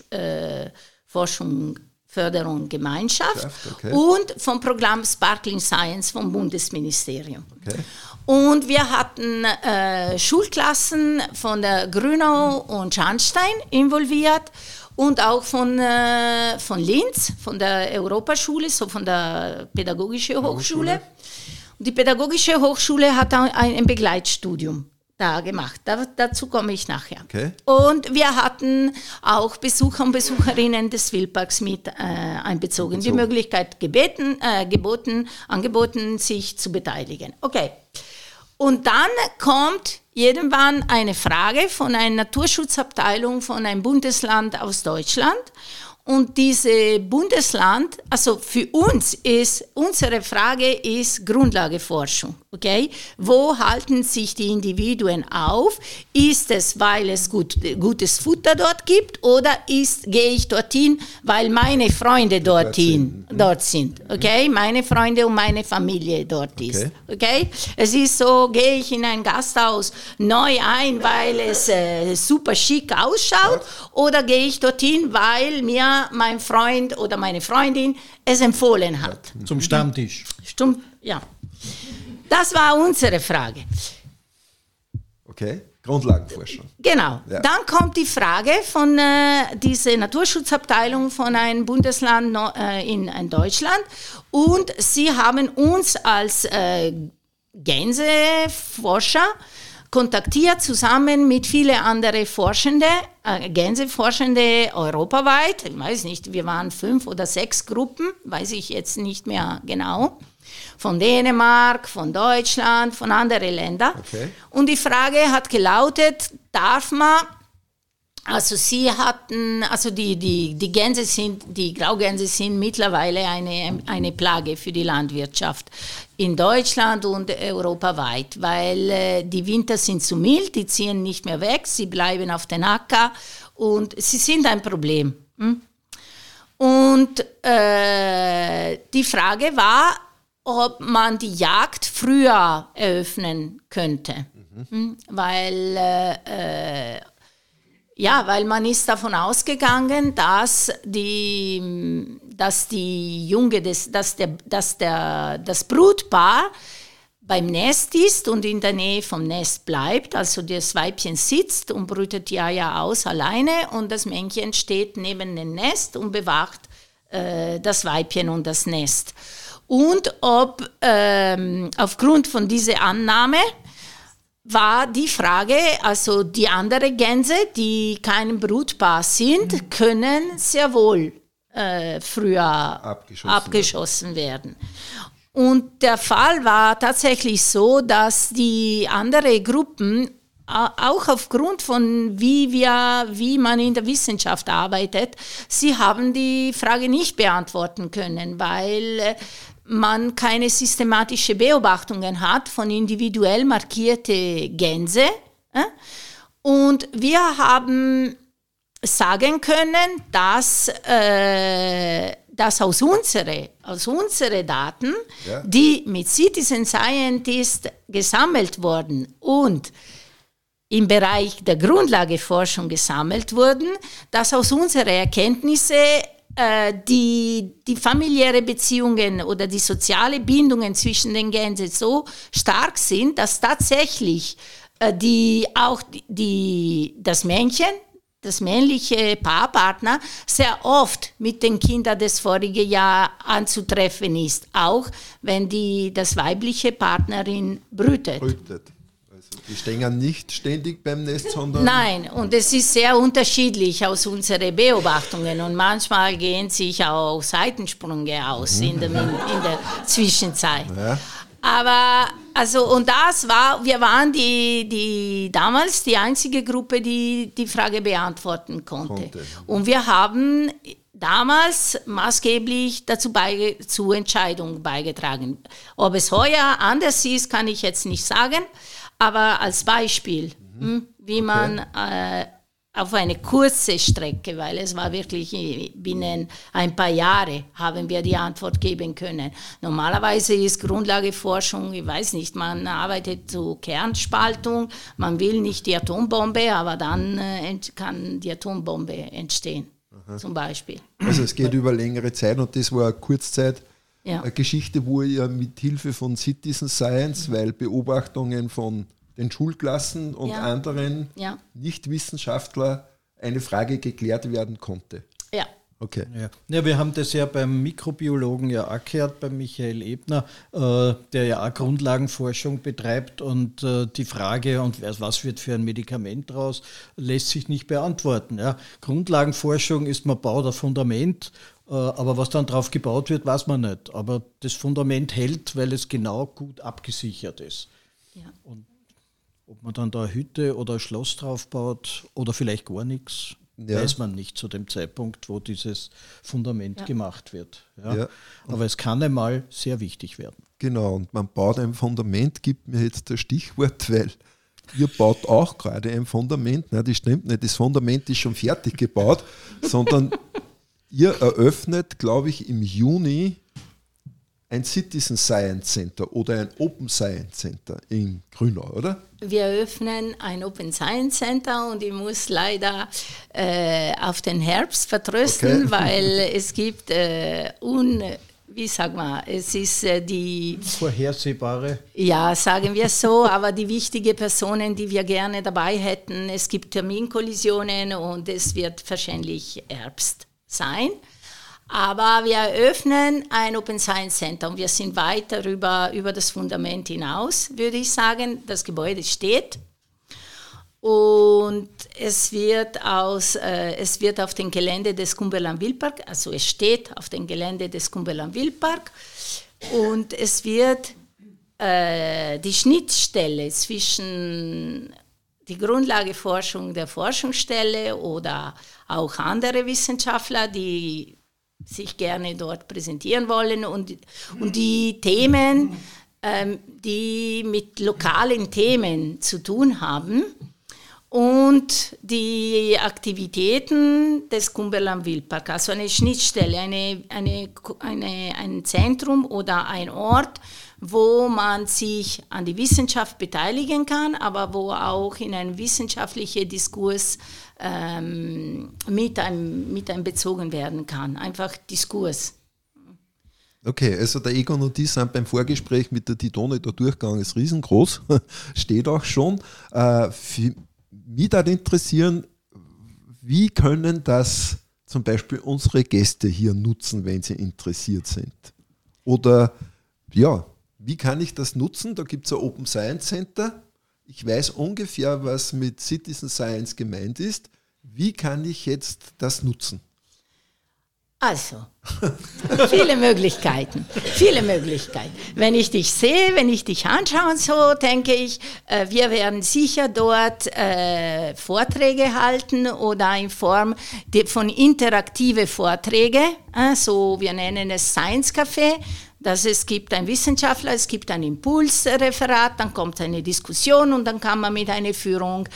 Forschungsförderung Gemeinschaft, und vom Programm Sparkling Science vom Bundesministerium. Okay. Und wir hatten Schulklassen von der Grünau und Scharnstein involviert und auch von Linz, von der Europaschule, so von der Pädagogischen Hochschule. Und die Pädagogische Hochschule hat ein Begleitstudium da gemacht. Dazu komme ich nachher. Okay. Und wir hatten auch Besucher und Besucherinnen des Wildparks mit einbezogen. Die Möglichkeit angeboten, sich zu beteiligen. Okay. Und dann kommt irgendwann eine Frage von einer Naturschutzabteilung von einem Bundesland aus Deutschland. Und dieses Bundesland, also für uns ist, unsere Frage ist Grundlageforschung, okay? Wo halten sich die Individuen auf? Ist es, weil es gutes Futter dort gibt oder gehe ich dorthin, weil meine Freunde dort sind, okay? Meine Freunde und meine Familie dort ist, okay? Es ist so, gehe ich in ein Gasthaus neu ein, weil es super schick ausschaut oder gehe ich dorthin, weil mir mein Freund oder meine Freundin es empfohlen hat. Zum Stammtisch. Ja. Das war unsere Frage. Okay, Grundlagenforschung. Genau. Ja. Dann kommt die Frage von dieser Naturschutzabteilung von einem Bundesland in Deutschland und sie haben uns als Gänseforscher kontaktiert, zusammen mit vielen anderen Forschende, Gänseforschende europaweit. Ich weiß nicht, wir waren 5 oder 6 Gruppen, weiß ich jetzt nicht mehr genau. Von Dänemark, von Deutschland, von anderen Ländern. Okay. Und die Frage hat gelautet, darf man, also sie hatten, also die Gänse sind, die Graugänse sind mittlerweile eine Plage für die Landwirtschaft in Deutschland und europaweit, weil die Winter sind zu mild, die ziehen nicht mehr weg, sie bleiben auf den Acker und sie sind ein Problem. Und die Frage war, ob man die Jagd früher eröffnen könnte, weil man ist davon ausgegangen, dass das Brutpaar beim Nest ist und in der Nähe vom Nest bleibt, also das Weibchen sitzt und brütet die Eier aus alleine und das Männchen steht neben dem Nest und bewacht das Weibchen und das Nest. Und ob aufgrund von dieser Annahme war die Frage, also die anderen Gänse, die kein Brutpaar sind, können sehr wohl früher abgeschossen werden. Und der Fall war tatsächlich so, dass die anderen Gruppen auch aufgrund von wie man in der Wissenschaft arbeitet, sie haben die Frage nicht beantworten können, weil man keine systematische Beobachtungen hat von individuell markierte Gänse. Und wir haben sagen können, dass aus unseren Daten, die mit Citizen Scientist gesammelt wurden und im Bereich der Grundlageforschung gesammelt wurden, dass aus unseren Erkenntnissen die familiäre Beziehungen oder die soziale Bindungen zwischen den Gänsen so stark sind, dass tatsächlich das männliche Paarpartner sehr oft mit den Kindern des vorigen Jahres anzutreffen ist, auch wenn das weibliche Partnerin brütet. Die stehen nicht ständig beim Nest, sondern... Nein, und es ist sehr unterschiedlich aus unseren Beobachtungen und manchmal gehen sich auch Seitensprünge aus in der Zwischenzeit. Ja. Aber, wir waren damals die einzige Gruppe, die die Frage beantworten konnte. Und wir haben damals maßgeblich zur Entscheidung beigetragen. Ob es heuer anders ist, kann ich jetzt nicht sagen. Aber als Beispiel, wie man auf eine kurze Strecke, weil es war wirklich binnen ein paar Jahre, haben wir die Antwort geben können. Normalerweise ist Grundlageforschung, ich weiß nicht, man arbeitet zur Kernspaltung, man will nicht die Atombombe, aber dann kann die Atombombe entstehen, zum Beispiel. Also es geht über längere Zeit und das war eine Kurzzeit. Ja. Eine Geschichte, wo ihr mit Hilfe von Citizen Science, weil Beobachtungen von den Schulklassen und anderen Nichtwissenschaftlern eine Frage geklärt werden konnte. Ja. Okay. Ja, wir haben das ja beim Mikrobiologen ja auch gehört, beim Michael Ebner, der ja auch Grundlagenforschung betreibt und die Frage, und was wird für ein Medikament draus, lässt sich nicht beantworten. Ja. Grundlagenforschung ist, man baut ein Fundament, aber was dann drauf gebaut wird, weiß man nicht. Aber das Fundament hält, weil es genau gut abgesichert ist. Ja. Und ob man dann da eine Hütte oder ein Schloss drauf baut oder vielleicht gar nichts, weiß man nicht zu dem Zeitpunkt, wo dieses Fundament gemacht wird. Ja. Ja. Aber es kann einmal sehr wichtig werden. Genau, und man baut ein Fundament, gibt mir jetzt das Stichwort, weil ihr baut auch gerade ein Fundament. Nein, das stimmt nicht, das Fundament ist schon fertig gebaut, sondern ihr eröffnet, glaube ich, im Juni ein Citizen Science Center oder ein Open Science Center in Grünau, oder? Wir eröffnen ein Open Science Center und ich muss leider auf den Herbst vertrösten, weil es gibt es ist die Vorhersehbare. Ja, sagen wir so, aber die wichtigen Personen, die wir gerne dabei hätten, es gibt Terminkollisionen und es wird wahrscheinlich Herbst sein. Aber wir eröffnen ein Open Science Center und wir sind weiter über das Fundament hinaus, würde ich sagen. Das Gebäude steht und es wird auf dem Gelände des Cumberland Wildpark, also es steht auf dem Gelände des Cumberland Wildpark und es wird die Schnittstelle zwischen die Grundlageforschung der Forschungsstelle oder auch andere Wissenschaftler, die sich gerne dort präsentieren wollen und die Themen, die mit lokalen Themen zu tun haben und die Aktivitäten des Cumberland Wildpark, also eine Schnittstelle, ein Zentrum oder ein Ort, wo man sich an die Wissenschaft beteiligen kann, aber wo auch in einen wissenschaftlichen Diskurs mit einbezogen werden kann. Einfach Diskurs. Okay, also der Egon und ich sind beim Vorgespräch mit der Didone da durchgegangen, ist riesengroß, steht auch schon. Mich würde interessieren, wie können das zum Beispiel unsere Gäste hier nutzen, wenn sie interessiert sind? Oder ja, wie kann ich das nutzen? Da gibt es ein Open Science Center. Ich weiß ungefähr, was mit Citizen Science gemeint ist. Wie kann ich jetzt das nutzen? Also, viele Möglichkeiten. Wenn ich dich sehe, wenn ich dich anschaue und so, denke ich, wir werden sicher dort Vorträge halten oder in Form von interaktive Vorträge, so wir nennen es Science Café. Es gibt einen Wissenschaftler, es gibt ein Impulsreferat, dann kommt eine Diskussion und dann kann man mit einer Führung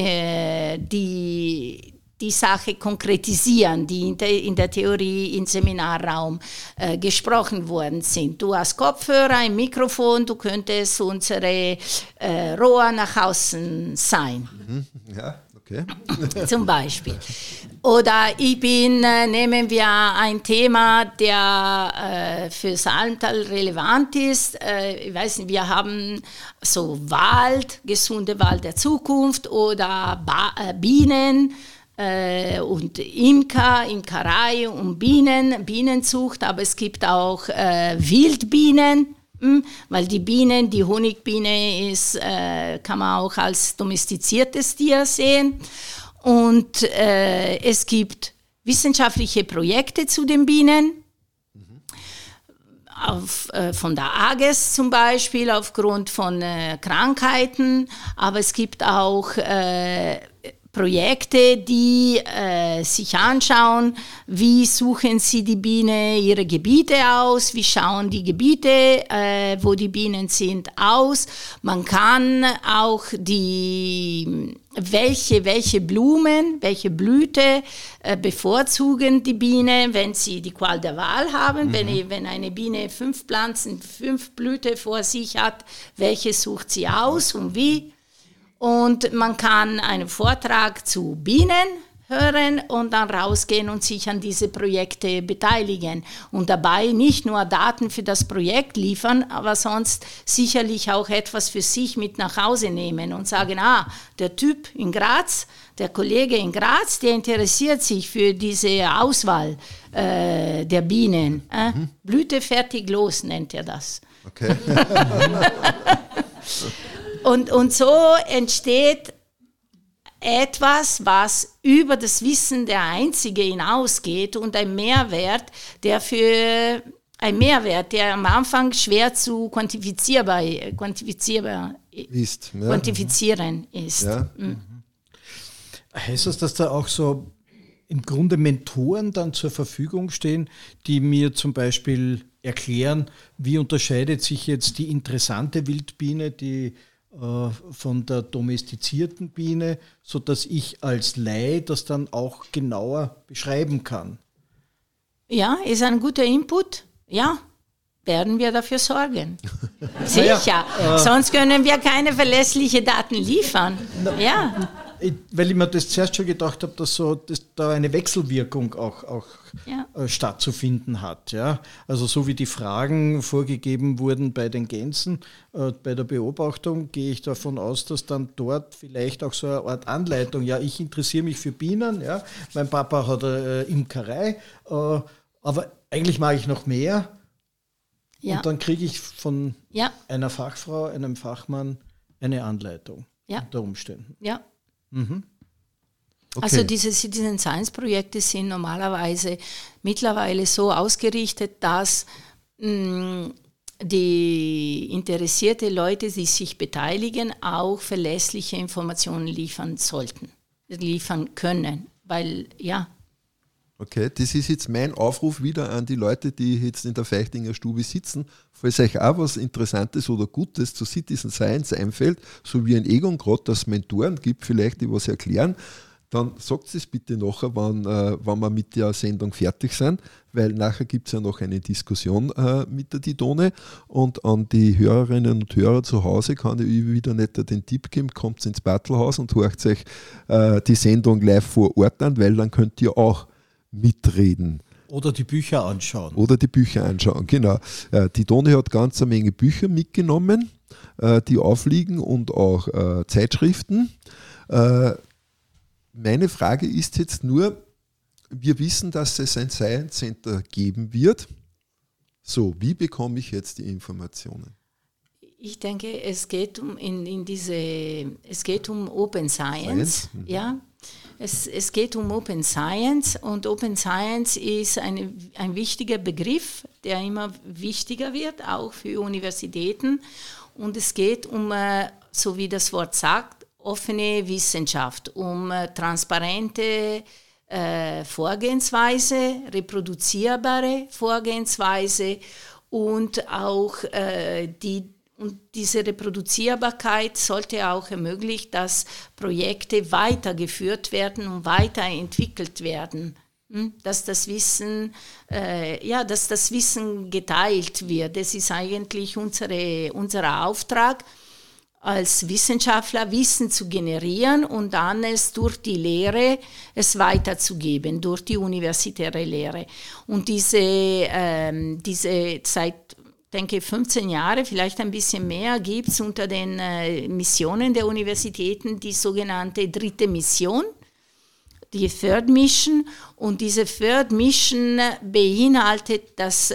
die Sache konkretisieren, die in der Theorie im Seminarraum gesprochen worden sind. Du hast Kopfhörer, ein Mikrofon, du könntest unsere Rohr nach außen sein. Ja, okay. Zum Beispiel. Oder nehmen wir ein Thema, der für Salmtal relevant ist. Ich weiß nicht, wir haben so gesunde Wald der Zukunft oder Bienen und Imkerei und Bienenzucht, aber es gibt auch Wildbienen. Weil die Honigbiene kann man auch als domestiziertes Tier sehen. Und es gibt wissenschaftliche Projekte zu den Bienen, von der AGES zum Beispiel, aufgrund von Krankheiten. Aber es gibt auch Projekte, die sich anschauen, wie suchen sie die Biene ihre Gebiete aus, wie schauen die Gebiete, wo die Bienen sind, aus. Man kann auch welche Blumen, welche Blüte bevorzugen die Biene, wenn sie die Qual der Wahl haben. Wenn eine Biene 5 Pflanzen, 5 Blüten vor sich hat, welche sucht sie aus und wie? Und man kann einen Vortrag zu Bienen hören und dann rausgehen und sich an diese Projekte beteiligen. Und dabei nicht nur Daten für das Projekt liefern, aber sonst sicherlich auch etwas für sich mit nach Hause nehmen und sagen, der Typ in Graz, der Kollege in Graz, der interessiert sich für diese Auswahl der Bienen. Blüte fertig los nennt er das. Okay. Und so entsteht etwas, was über das Wissen der Einzige hinausgeht und ein Mehrwert, der am Anfang schwer zu quantifizieren ist. Ja. Heißt das, dass da auch so im Grunde Mentoren dann zur Verfügung stehen, die mir zum Beispiel erklären, wie unterscheidet sich jetzt die interessante Wildbiene, von der domestizierten Biene, sodass ich als Laie das dann auch genauer beschreiben kann. Ja, ist ein guter Input. Ja, werden wir dafür sorgen. Sicher, sonst können wir keine verlässlichen Daten liefern. Ja. Weil ich mir das zuerst schon gedacht habe, dass da eine Wechselwirkung auch stattzufinden hat. Ja? Also so wie die Fragen vorgegeben wurden bei den Gänsen, bei der Beobachtung, gehe ich davon aus, dass dann dort vielleicht auch so eine Art Anleitung, ja, ich interessiere mich für Bienen, ja? Mein Papa hat eine Imkerei, aber eigentlich mache ich noch mehr. Ja. Und dann kriege ich von einer Fachfrau, einem Fachmann eine Anleitung unter Umständen. Ja. Okay. Also diese Citizen Science Projekte sind normalerweise mittlerweile so ausgerichtet, dass die interessierte Leute, die sich beteiligen, auch verlässliche Informationen liefern können, weil Okay, das ist jetzt mein Aufruf wieder an die Leute, die jetzt in der Feichtinger Stube sitzen. Falls euch auch was Interessantes oder Gutes zu Citizen Science einfällt, so wie ein Egon gerade, dass es Mentoren gibt, vielleicht die was erklären, dann sagt es bitte nachher, wenn wir mit der Sendung fertig sind, weil nachher gibt es ja noch eine Diskussion mit der Didone und an die Hörerinnen und Hörer zu Hause kann ich wieder nicht den Tipp geben, kommt ins Bartelhaus und hört euch die Sendung live vor Ort an, weil dann könnt ihr auch mitreden. Oder die Bücher anschauen. Genau. Die Didone hat ganz eine Menge Bücher mitgenommen, die aufliegen und auch Zeitschriften. Meine Frage ist jetzt nur, wir wissen, dass es ein Science Center geben wird. So, wie bekomme ich jetzt die Informationen? Ich denke, es geht um Open Science. Ja. Es geht um Open Science und Open Science ist ein wichtiger Begriff, der immer wichtiger wird, auch für Universitäten. Und es geht um, so wie das Wort sagt, offene Wissenschaft, um transparente Vorgehensweise, reproduzierbare Vorgehensweise und auch diese Reproduzierbarkeit sollte auch ermöglichen, dass Projekte weitergeführt werden und weiterentwickelt werden. Dass das Wissen geteilt wird. Das ist eigentlich unser Auftrag als Wissenschaftler, Wissen zu generieren und dann es durch die Lehre es weiterzugeben, durch die universitäre Lehre. Und diese seit denke 15 Jahre, vielleicht ein bisschen mehr, gibt es unter den Missionen der Universitäten die sogenannte dritte Mission, die Third Mission. Und diese Third Mission beinhaltet das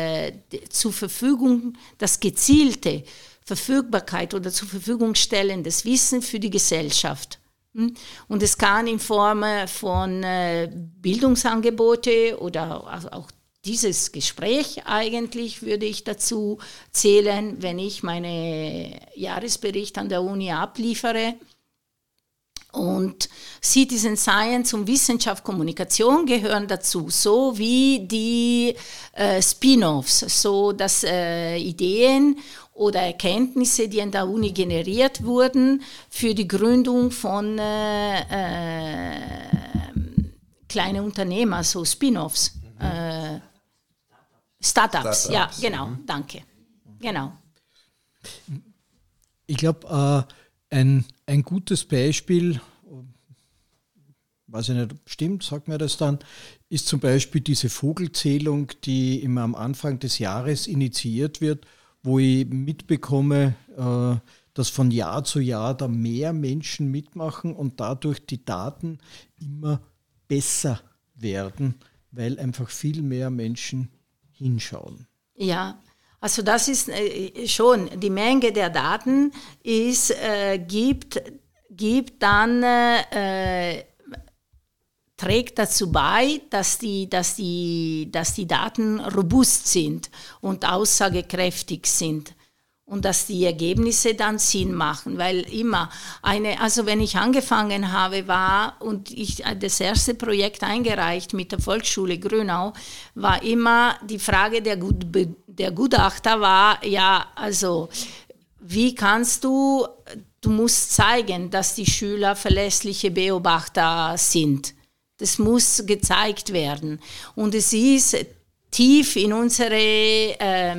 gezielte Verfügbarkeit oder zur Verfügung stellen des Wissens für die Gesellschaft. Und es kann in Form von Bildungsangebote oder auch dieses Gespräch eigentlich würde ich dazu zählen, wenn ich meinen Jahresbericht an der Uni abliefere. Und Citizen Science und Wissenschaft, Kommunikation gehören dazu, so wie die Spin-offs, so dass Ideen oder Erkenntnisse, die an der Uni generiert wurden, für die Gründung von kleinen Unternehmen, so Spin-offs. Startups, ja, genau, danke. Genau. Ich glaube, ein gutes Beispiel, weiß ich nicht, stimmt, sagt mir das dann, ist zum Beispiel diese Vogelzählung, die immer am Anfang des Jahres initiiert wird, wo ich mitbekomme, dass von Jahr zu Jahr da mehr Menschen mitmachen und dadurch die Daten immer besser werden, weil einfach viel mehr Menschen hinschauen. Ja, also das ist schon, die Menge der Daten ist, trägt dazu bei, dass die Daten robust sind und aussagekräftig sind. und dass die Ergebnisse dann Sinn machen, weil immer also wenn ich angefangen habe, und ich das erste Projekt eingereicht mit der Volksschule Grünau, war immer die Frage der Gutachter war, ja, also wie kannst du musst zeigen, dass die Schüler verlässliche Beobachter sind. Das muss gezeigt werden. Und es ist tief in unsere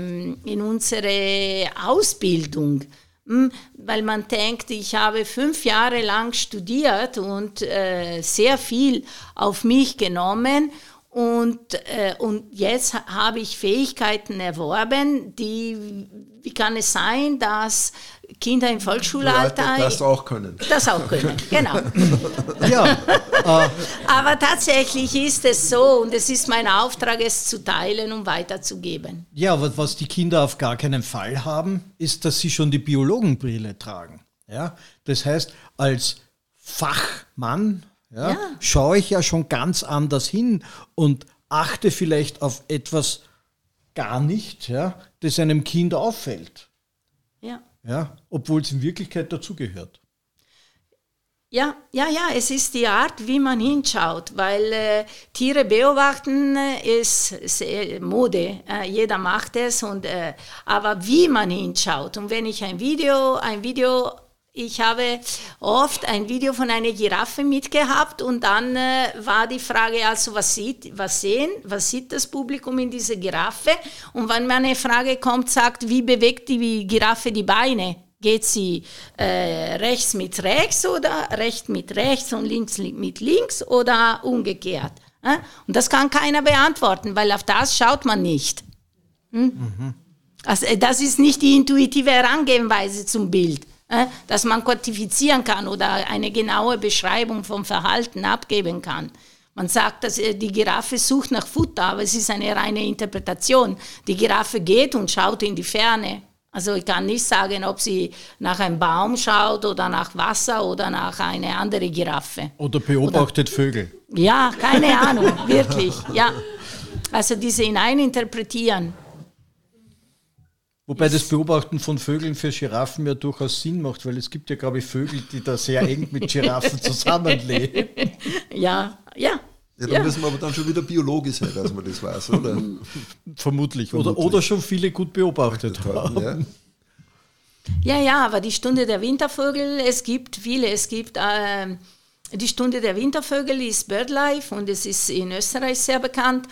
Ausbildung, weil man denkt, ich habe 5 Jahre lang studiert und sehr viel auf mich genommen und jetzt habe ich Fähigkeiten erworben, wie kann es sein, dass Kinder im Volksschulalter das auch können. Das auch können, genau. Ja, Aber tatsächlich ist es so und es ist mein Auftrag, es zu teilen und weiterzugeben. ja, aber was die Kinder auf gar keinen Fall haben, ist, dass sie schon die Biologenbrille tragen. Ja? Das heißt, als Fachmann schaue ich ja schon ganz anders hin und achte vielleicht auf etwas gar nicht, das einem Kind auffällt. Ja. Obwohl es in Wirklichkeit dazugehört. Ja, es ist die Art, wie man hinschaut, weil Tiere beobachten ist Mode, jeder macht es, aber wie man hinschaut. Und wenn ich ich habe oft ein Video von einer Giraffe mitgehabt und dann war die Frage, also was sieht das Publikum in dieser Giraffe? Und wenn mir eine Frage kommt, sagt, wie bewegt die Giraffe die Beine? Geht sie rechts mit rechts oder rechts mit rechts und links mit links oder umgekehrt? Und das kann keiner beantworten, weil auf das schaut man nicht. Also, das ist nicht die intuitive Herangehensweise zum Bild, dass man quantifizieren kann oder eine genaue Beschreibung vom Verhalten abgeben kann. Man sagt, dass die Giraffe sucht nach Futter, aber es ist eine reine Interpretation. Die Giraffe geht und schaut in die Ferne. Also ich kann nicht sagen, ob sie nach einem Baum schaut oder nach Wasser oder nach einer anderen Giraffe. Oder beobachtet Vögel. Ja, keine Ahnung, wirklich, ja. Also diese hineininterpretieren. Wobei das Beobachten von Vögeln für Giraffen ja durchaus Sinn macht, weil es gibt ja, glaube ich, Vögel, die da sehr eng mit Giraffen zusammenleben. Ja. Ja, da müssen wir aber dann schon wieder Biologe sein, dass man das weiß, oder? Vermutlich. Oder schon viele gut beobachtet haben. Ja, aber die Stunde der Wintervögel, es gibt viele. Es gibt die Stunde der Wintervögel ist BirdLife und es ist in Österreich sehr bekannt.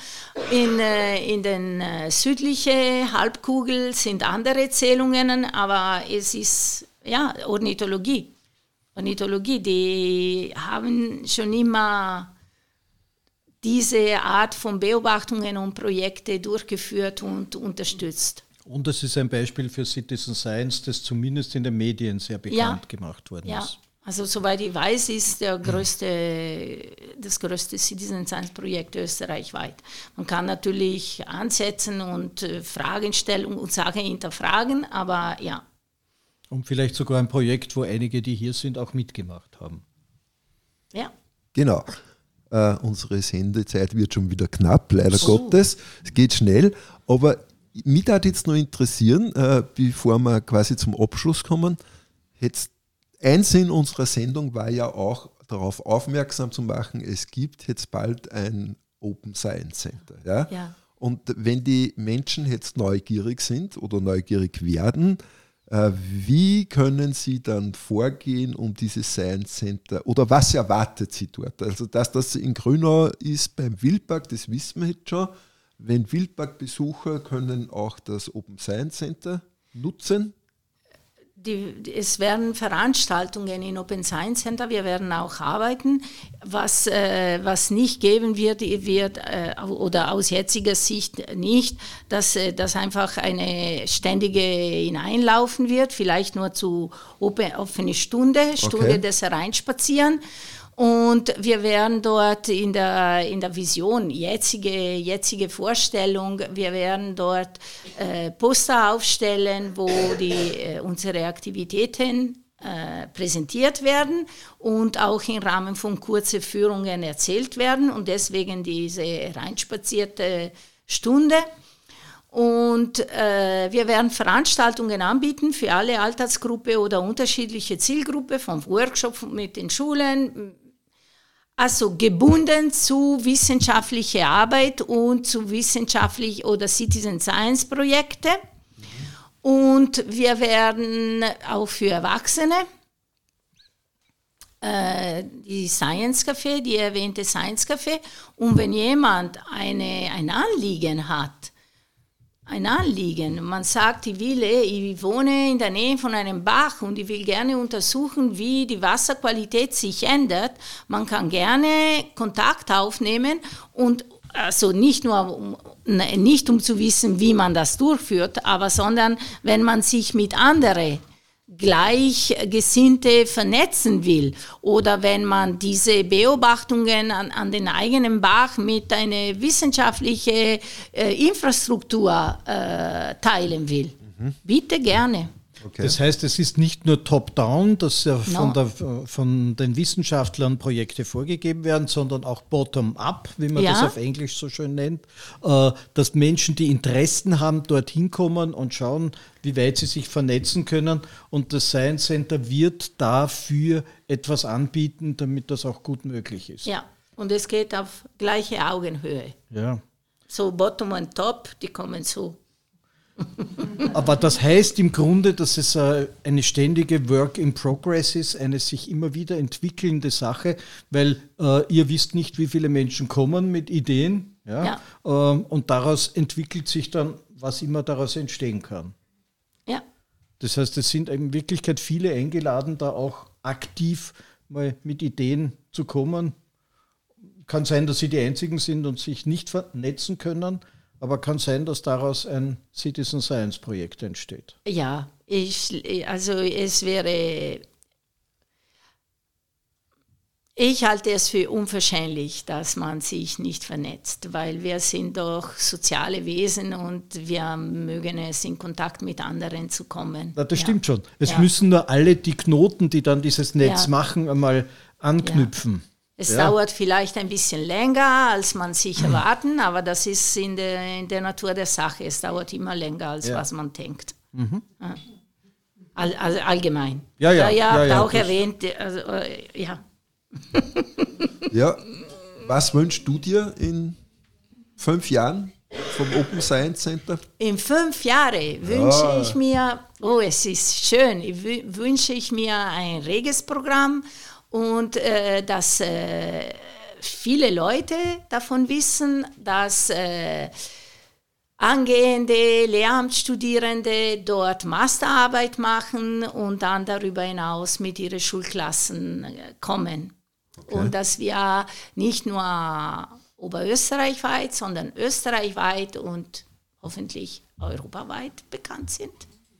In den südlichen Halbkugel sind andere Zählungen, aber es ist Ornithologie. Ornithologie, die haben schon immer diese Art von Beobachtungen und Projekte durchgeführt und unterstützt. Und es ist ein Beispiel für Citizen Science, das zumindest in den Medien sehr bekannt gemacht worden ist. Also soweit ich weiß, ist das größte Citizen Science Projekt österreichweit. Man kann natürlich ansetzen und Fragen stellen und Sachen hinterfragen, aber ja. Und vielleicht sogar ein Projekt, wo einige, die hier sind, auch mitgemacht haben. Ja. Genau. Unsere Sendezeit wird schon wieder knapp, leider Gottes. Es geht schnell, aber mich würde jetzt noch interessieren, bevor wir quasi zum Abschluss kommen, ein Sinn unserer Sendung war ja auch darauf aufmerksam zu machen, es gibt jetzt bald ein Open Science Center. Ja? Und wenn die Menschen jetzt neugierig sind oder neugierig werden, wie können Sie dann vorgehen, um dieses Science Center, oder was erwartet Sie dort? Also, dass das in Grünau ist beim Wildpark, das wissen wir jetzt schon. Wenn Wildparkbesucher können auch das Open Science Center nutzen? Es werden Veranstaltungen in Open Science Center, wir werden auch arbeiten. Was nicht geben wird, oder aus jetziger Sicht nicht, dass einfach eine ständige Hineinlaufen wird, vielleicht nur zu offene Stunde des Hereinspazieren. Und wir werden dort in der Vision, jetzige Vorstellung, wir werden dort Poster aufstellen, wo unsere Aktivitäten präsentiert werden und auch im Rahmen von kurzen Führungen erzählt werden und deswegen diese reinspazierte Stunde. Und wir werden Veranstaltungen anbieten für alle Altersgruppe oder unterschiedliche Zielgruppe, vom Workshop mit den Schulen, also gebunden zu wissenschaftlicher Arbeit und zu wissenschaftlich oder Citizen Science Projekte. Und wir werden auch für Erwachsene die Science Café, die erwähnte Science Café. Und wenn jemand ein Anliegen hat, man sagt, ich wohne in der Nähe von einem Bach und ich will gerne untersuchen, wie die Wasserqualität sich ändert. Man kann gerne Kontakt aufnehmen und also nicht um zu wissen, wie man das durchführt, sondern wenn man sich mit anderen Gleichgesinnte vernetzen will oder wenn man diese Beobachtungen an den eigenen Bach mit einer wissenschaftlichen Infrastruktur teilen will. Bitte gerne. Okay. Das heißt, es ist nicht nur top-down, dass von den Wissenschaftlern Projekte vorgegeben werden, sondern auch bottom-up, wie man das auf Englisch so schön nennt, dass Menschen, die Interessen haben, dorthin kommen und schauen, wie weit sie sich vernetzen können. Und das Science Center wird dafür etwas anbieten, damit das auch gut möglich ist. Ja, und es geht auf gleiche Augenhöhe. Ja. So bottom und top, die kommen so. Aber das heißt im Grunde, dass es eine ständige Work in Progress ist, eine sich immer wieder entwickelnde Sache, weil ihr wisst nicht, wie viele Menschen kommen mit Ideen. Ja? Und daraus entwickelt sich dann, was immer daraus entstehen kann. Ja. Das heißt, es sind in Wirklichkeit viele eingeladen, da auch aktiv mal mit Ideen zu kommen. Kann sein, dass sie die Einzigen sind und sich nicht vernetzen können, aber kann sein, dass daraus ein Citizen Science Projekt entsteht. Ja, ich halte es für unwahrscheinlich, dass man sich nicht vernetzt, weil wir sind doch soziale Wesen und wir mögen es, in Kontakt mit anderen zu kommen. Na, das stimmt schon. Es müssen nur alle die Knoten, die dann dieses Netz machen, einmal anknüpfen. Ja. Es dauert vielleicht ein bisschen länger, als man sich erwarten, aber das ist in der Natur der Sache. Es dauert immer länger, als was man denkt. Mhm. Also allgemein. Ja, habt auch erwähnt. Also, Ja, was wünschst du dir in 5 Jahren vom Open Science Center? In 5 Jahren wünsche ich mir, es ist schön, wünsche ich mir ein reges Programm. Und dass viele Leute davon wissen, dass angehende Lehramtsstudierende dort Masterarbeit machen und dann darüber hinaus mit ihren Schulklassen kommen. Okay. Und dass wir nicht nur oberösterreichweit, sondern österreichweit und hoffentlich europaweit bekannt sind.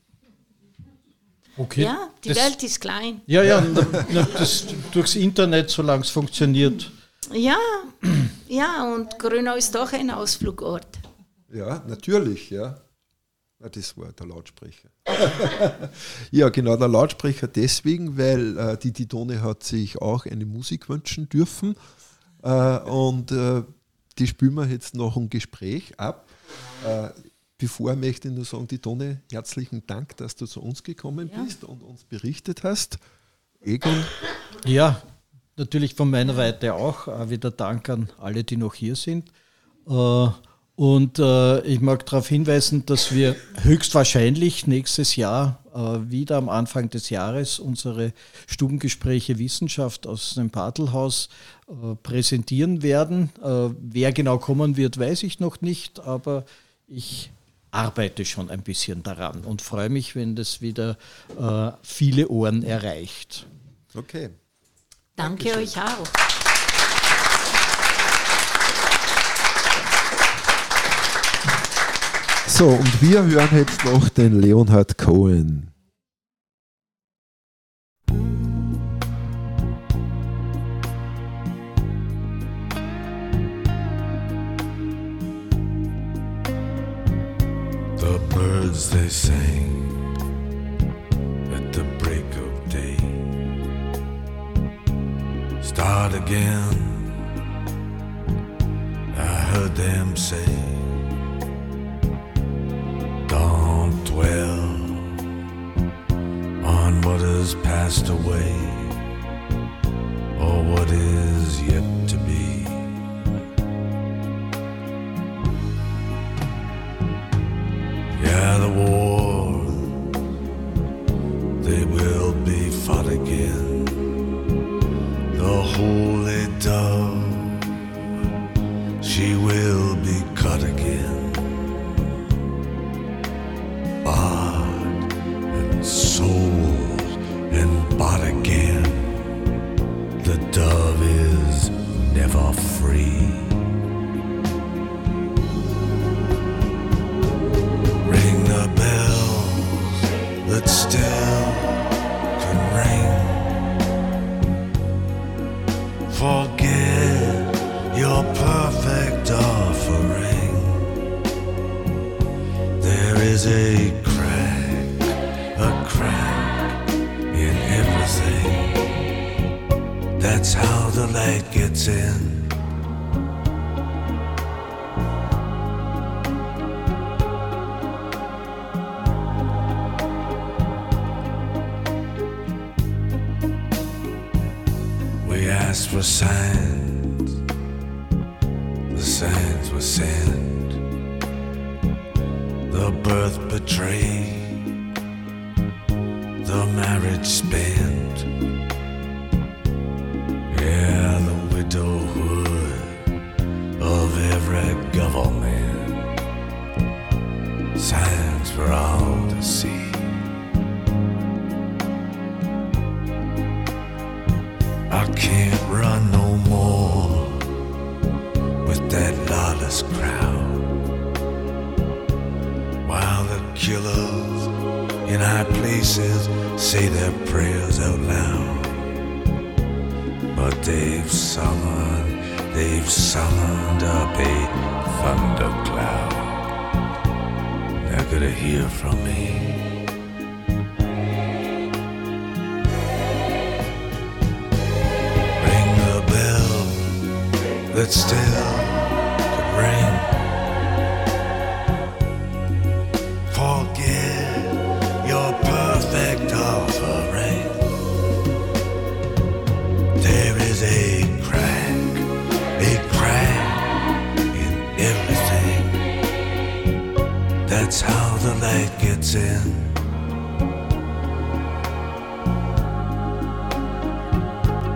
Okay. Ja, die Welt ist klein. Ja, das durchs Internet, solange es funktioniert. Ja, und Grünau ist doch ein Ausflugort. Ja, natürlich, ja. Das war der Lautsprecher. Ja, genau, der Lautsprecher deswegen, weil die Didone hat sich auch eine Musik wünschen dürfen und die spielen wir jetzt noch ein Gespräch ab. Bevor möchte ich nur sagen, Didone, herzlichen Dank, dass du zu uns gekommen bist und uns berichtet hast. Egon? Ja, natürlich von meiner Seite auch. Wieder Dank an alle, die noch hier sind. Und ich mag darauf hinweisen, dass wir höchstwahrscheinlich nächstes Jahr wieder am Anfang des Jahres unsere Stubengespräche Wissenschaft aus dem Bartelhaus präsentieren werden. Wer genau kommen wird, weiß ich noch nicht, aber ich arbeite schon ein bisschen daran und freue mich, wenn das wieder viele Ohren erreicht. Okay. Danke euch auch. So, und wir hören jetzt noch den Leonard Cohen. The birds they sang at the break of day. Start again, I heard them say. on what has passed away or what is yet to be. Yeah, the war, they will be fought again. The holy dove, she will be cut again. Bought and sold and bought again. The dove is never free. Ring the bells that still can ring. Forget your perfect offering. There is a crack in everything. That's how the light gets in. We asked for signs, the signs were sent. The birth betrayed, the marriage spent. Yeah, the widowhood of every government. Signs for all to see. I can't run no more with that lawless crowd, while the killers in high places say their prayers out loud. But they've summoned up a thundercloud. They're gonna hear from me. Ring the bell that still could ring. Forget your perfect offering. There is a crack in everything. That's how the light gets in.